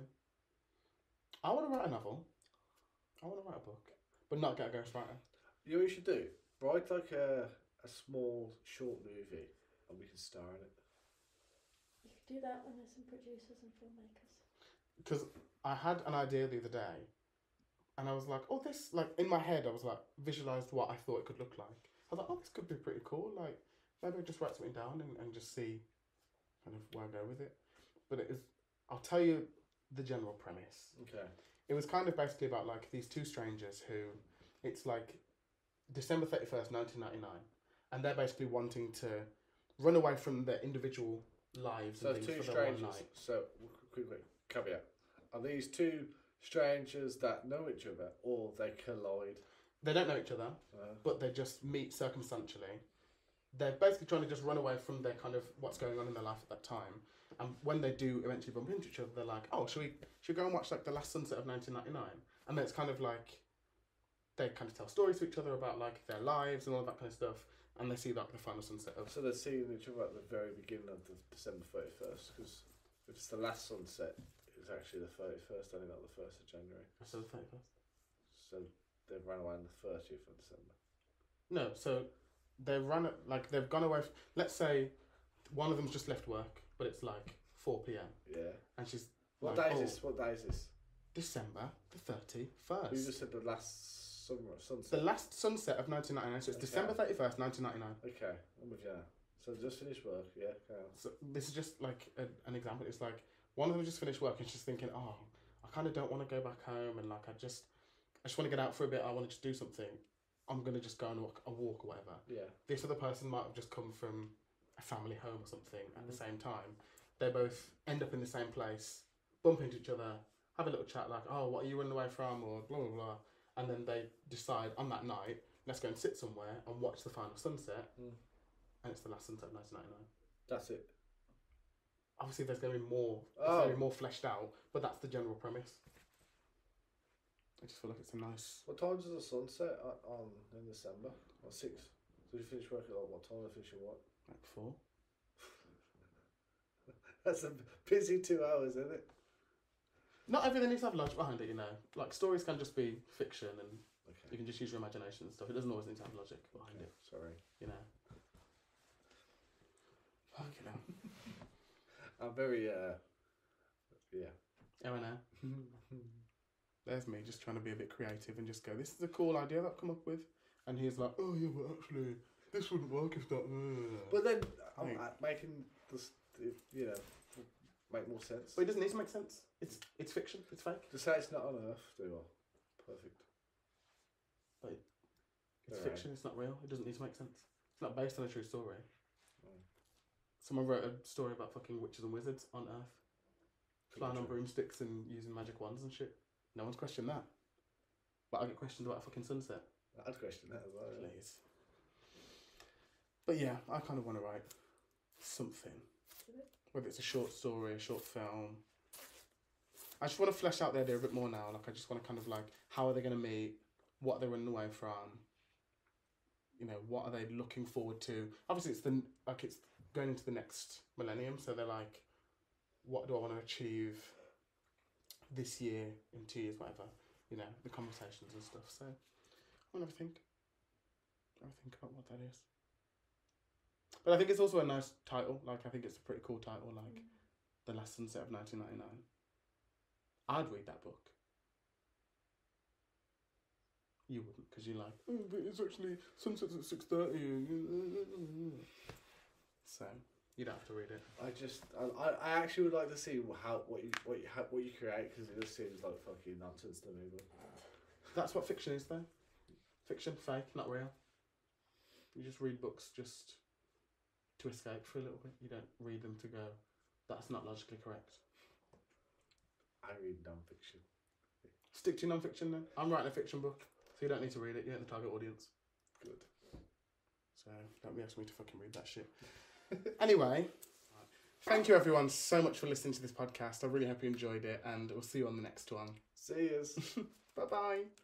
I want to write a novel. I want to write a book, but not get a ghostwriter. You know what you should do? Write like a, a small, short movie and we can star in it. You could do that when there's some producers and filmmakers. Because I had an idea the other day, and I was like, "Oh, this!" Like in my head, I was like, visualized what I thought it could look like. I was like, "Oh, this could be pretty cool." Like maybe I just write something down and, and just see, kind of where I go with it. But it is. I'll tell you the general premise. Okay. It was kind of basically about like these two strangers who, it's like December thirty-first, nineteen ninety-nine, and they're basically wanting to run away from their individual lives So and two things for their one strangers. night. So, quick, quick caveat. Are these two strangers that know each other or they collide? They don't know each other, Uh, but they just meet circumstantially. They're basically trying to just run away from their kind of what's going on in their life at that time. And when they do eventually bump into each other, they're like, "Oh, should we should we go and watch like The Last Sunset of nineteen ninety-nine?" And then it's kind of like they kind of tell stories to each other about like their lives and all that kind of stuff. And they see like the final sunset of. so they're seeing each other at the very beginning of the December thirty-first because if it's the last sunset, it's actually the thirty-first, I think, not the first of January. So the thirty-first. So they've run away on the thirtieth of December. No, so they run it like they've gone away. F- let's say one of them's just left work, but it's like four p m Yeah. and she's What like, day is "Oh, this? What day is this? December the You thirty-first. just said the last summer The sunset. last sunset of nineteen ninety-nine, so it's Okay. December thirty-first, nineteen ninety-nine. Okay, I'm with you now. So they just finished work, yeah, okay. So this is just like a, an example. It's like one of them just finished work and she's thinking, "Oh, I kind of don't want to go back home, and like I just, I just want to get out for a bit. I want to just do something." I'm gonna just go and walk a walk or whatever. Yeah. This other person might have just come from a family home or something at the Mhm. same time. They both end up in the same place, bump into each other, have a little chat like, oh, what are you running away from, or blah blah blah, and then they decide on that night, let's go and sit somewhere and watch the final sunset, Mm. and it's the last sunset of nineteen ninety-nine. That's it. Obviously, there's going to be more. It's Oh. going to be more fleshed out, but that's the general premise. I just feel like it's a nice. What time does the sunset on, on in December? Or six? So you finish work at like what time? I finish at what? Like four. That's a busy two hours, isn't it? Not everything needs to have logic behind it, you know. Like stories can just be fiction, and you Okay. can just use your imagination and stuff. It doesn't always need to have logic behind Okay, it, sorry. you know. Fuck you know. I'm very, uh, yeah. Oh, I know. There's me just trying to be a bit creative and just go, this is a cool idea that I've come up with. And he's like, oh yeah, but actually, this wouldn't work if that. Uh. But then I'm Right. uh, making this, you know, make more sense. But it doesn't need to make sense. It's it's fiction. It's fake. To say it's not on Earth, do I? Perfect. It's Alright. fiction. It's not real. It doesn't need to make sense. It's not based on a true story. Mm. Someone wrote a story about fucking witches and wizards on Earth, flying on true. broomsticks and using magic wands and shit. No one's questioned that. But I get questioned about a fucking sunset. I'd question that as well. yeah. Please. But yeah, I kind of want to write something. Whether it's a short story, a short film. I just want to flesh out the idea a bit more now. Like, I just want to kind of like, how are they going to meet? What are they running away from? You know, what are they looking forward to? Obviously, it's the like it's going into the next millennium, so they're like, what do I want to achieve this year, in two years, whatever? You know, the conversations and stuff. So, I want to think. I think about what that is. But I think it's also a nice title. Like, I think it's a pretty cool title. Like, The Last Sunset of nineteen ninety-nine. I'd read that book. You wouldn't, because you're like, oh, but it's actually sunset's at six thirty. So, you don't have to read it. I just, I, I I actually would like to see how what you what you how, what you create, because it just seems like fucking nonsense to me. But That's what fiction is, though. Fiction, fake, not real. You just read books just to escape for a little bit. You don't read them to go, that's not logically correct. I read non-fiction. Stick to your non-fiction then. I'm writing a fiction book, so you don't need to read it. You're in the target audience. Good. So don't be asking me to fucking read that shit. Anyway, thank you everyone so much for listening to this podcast. I really hope you enjoyed it, and we'll see you on the next one. See yous. Bye bye.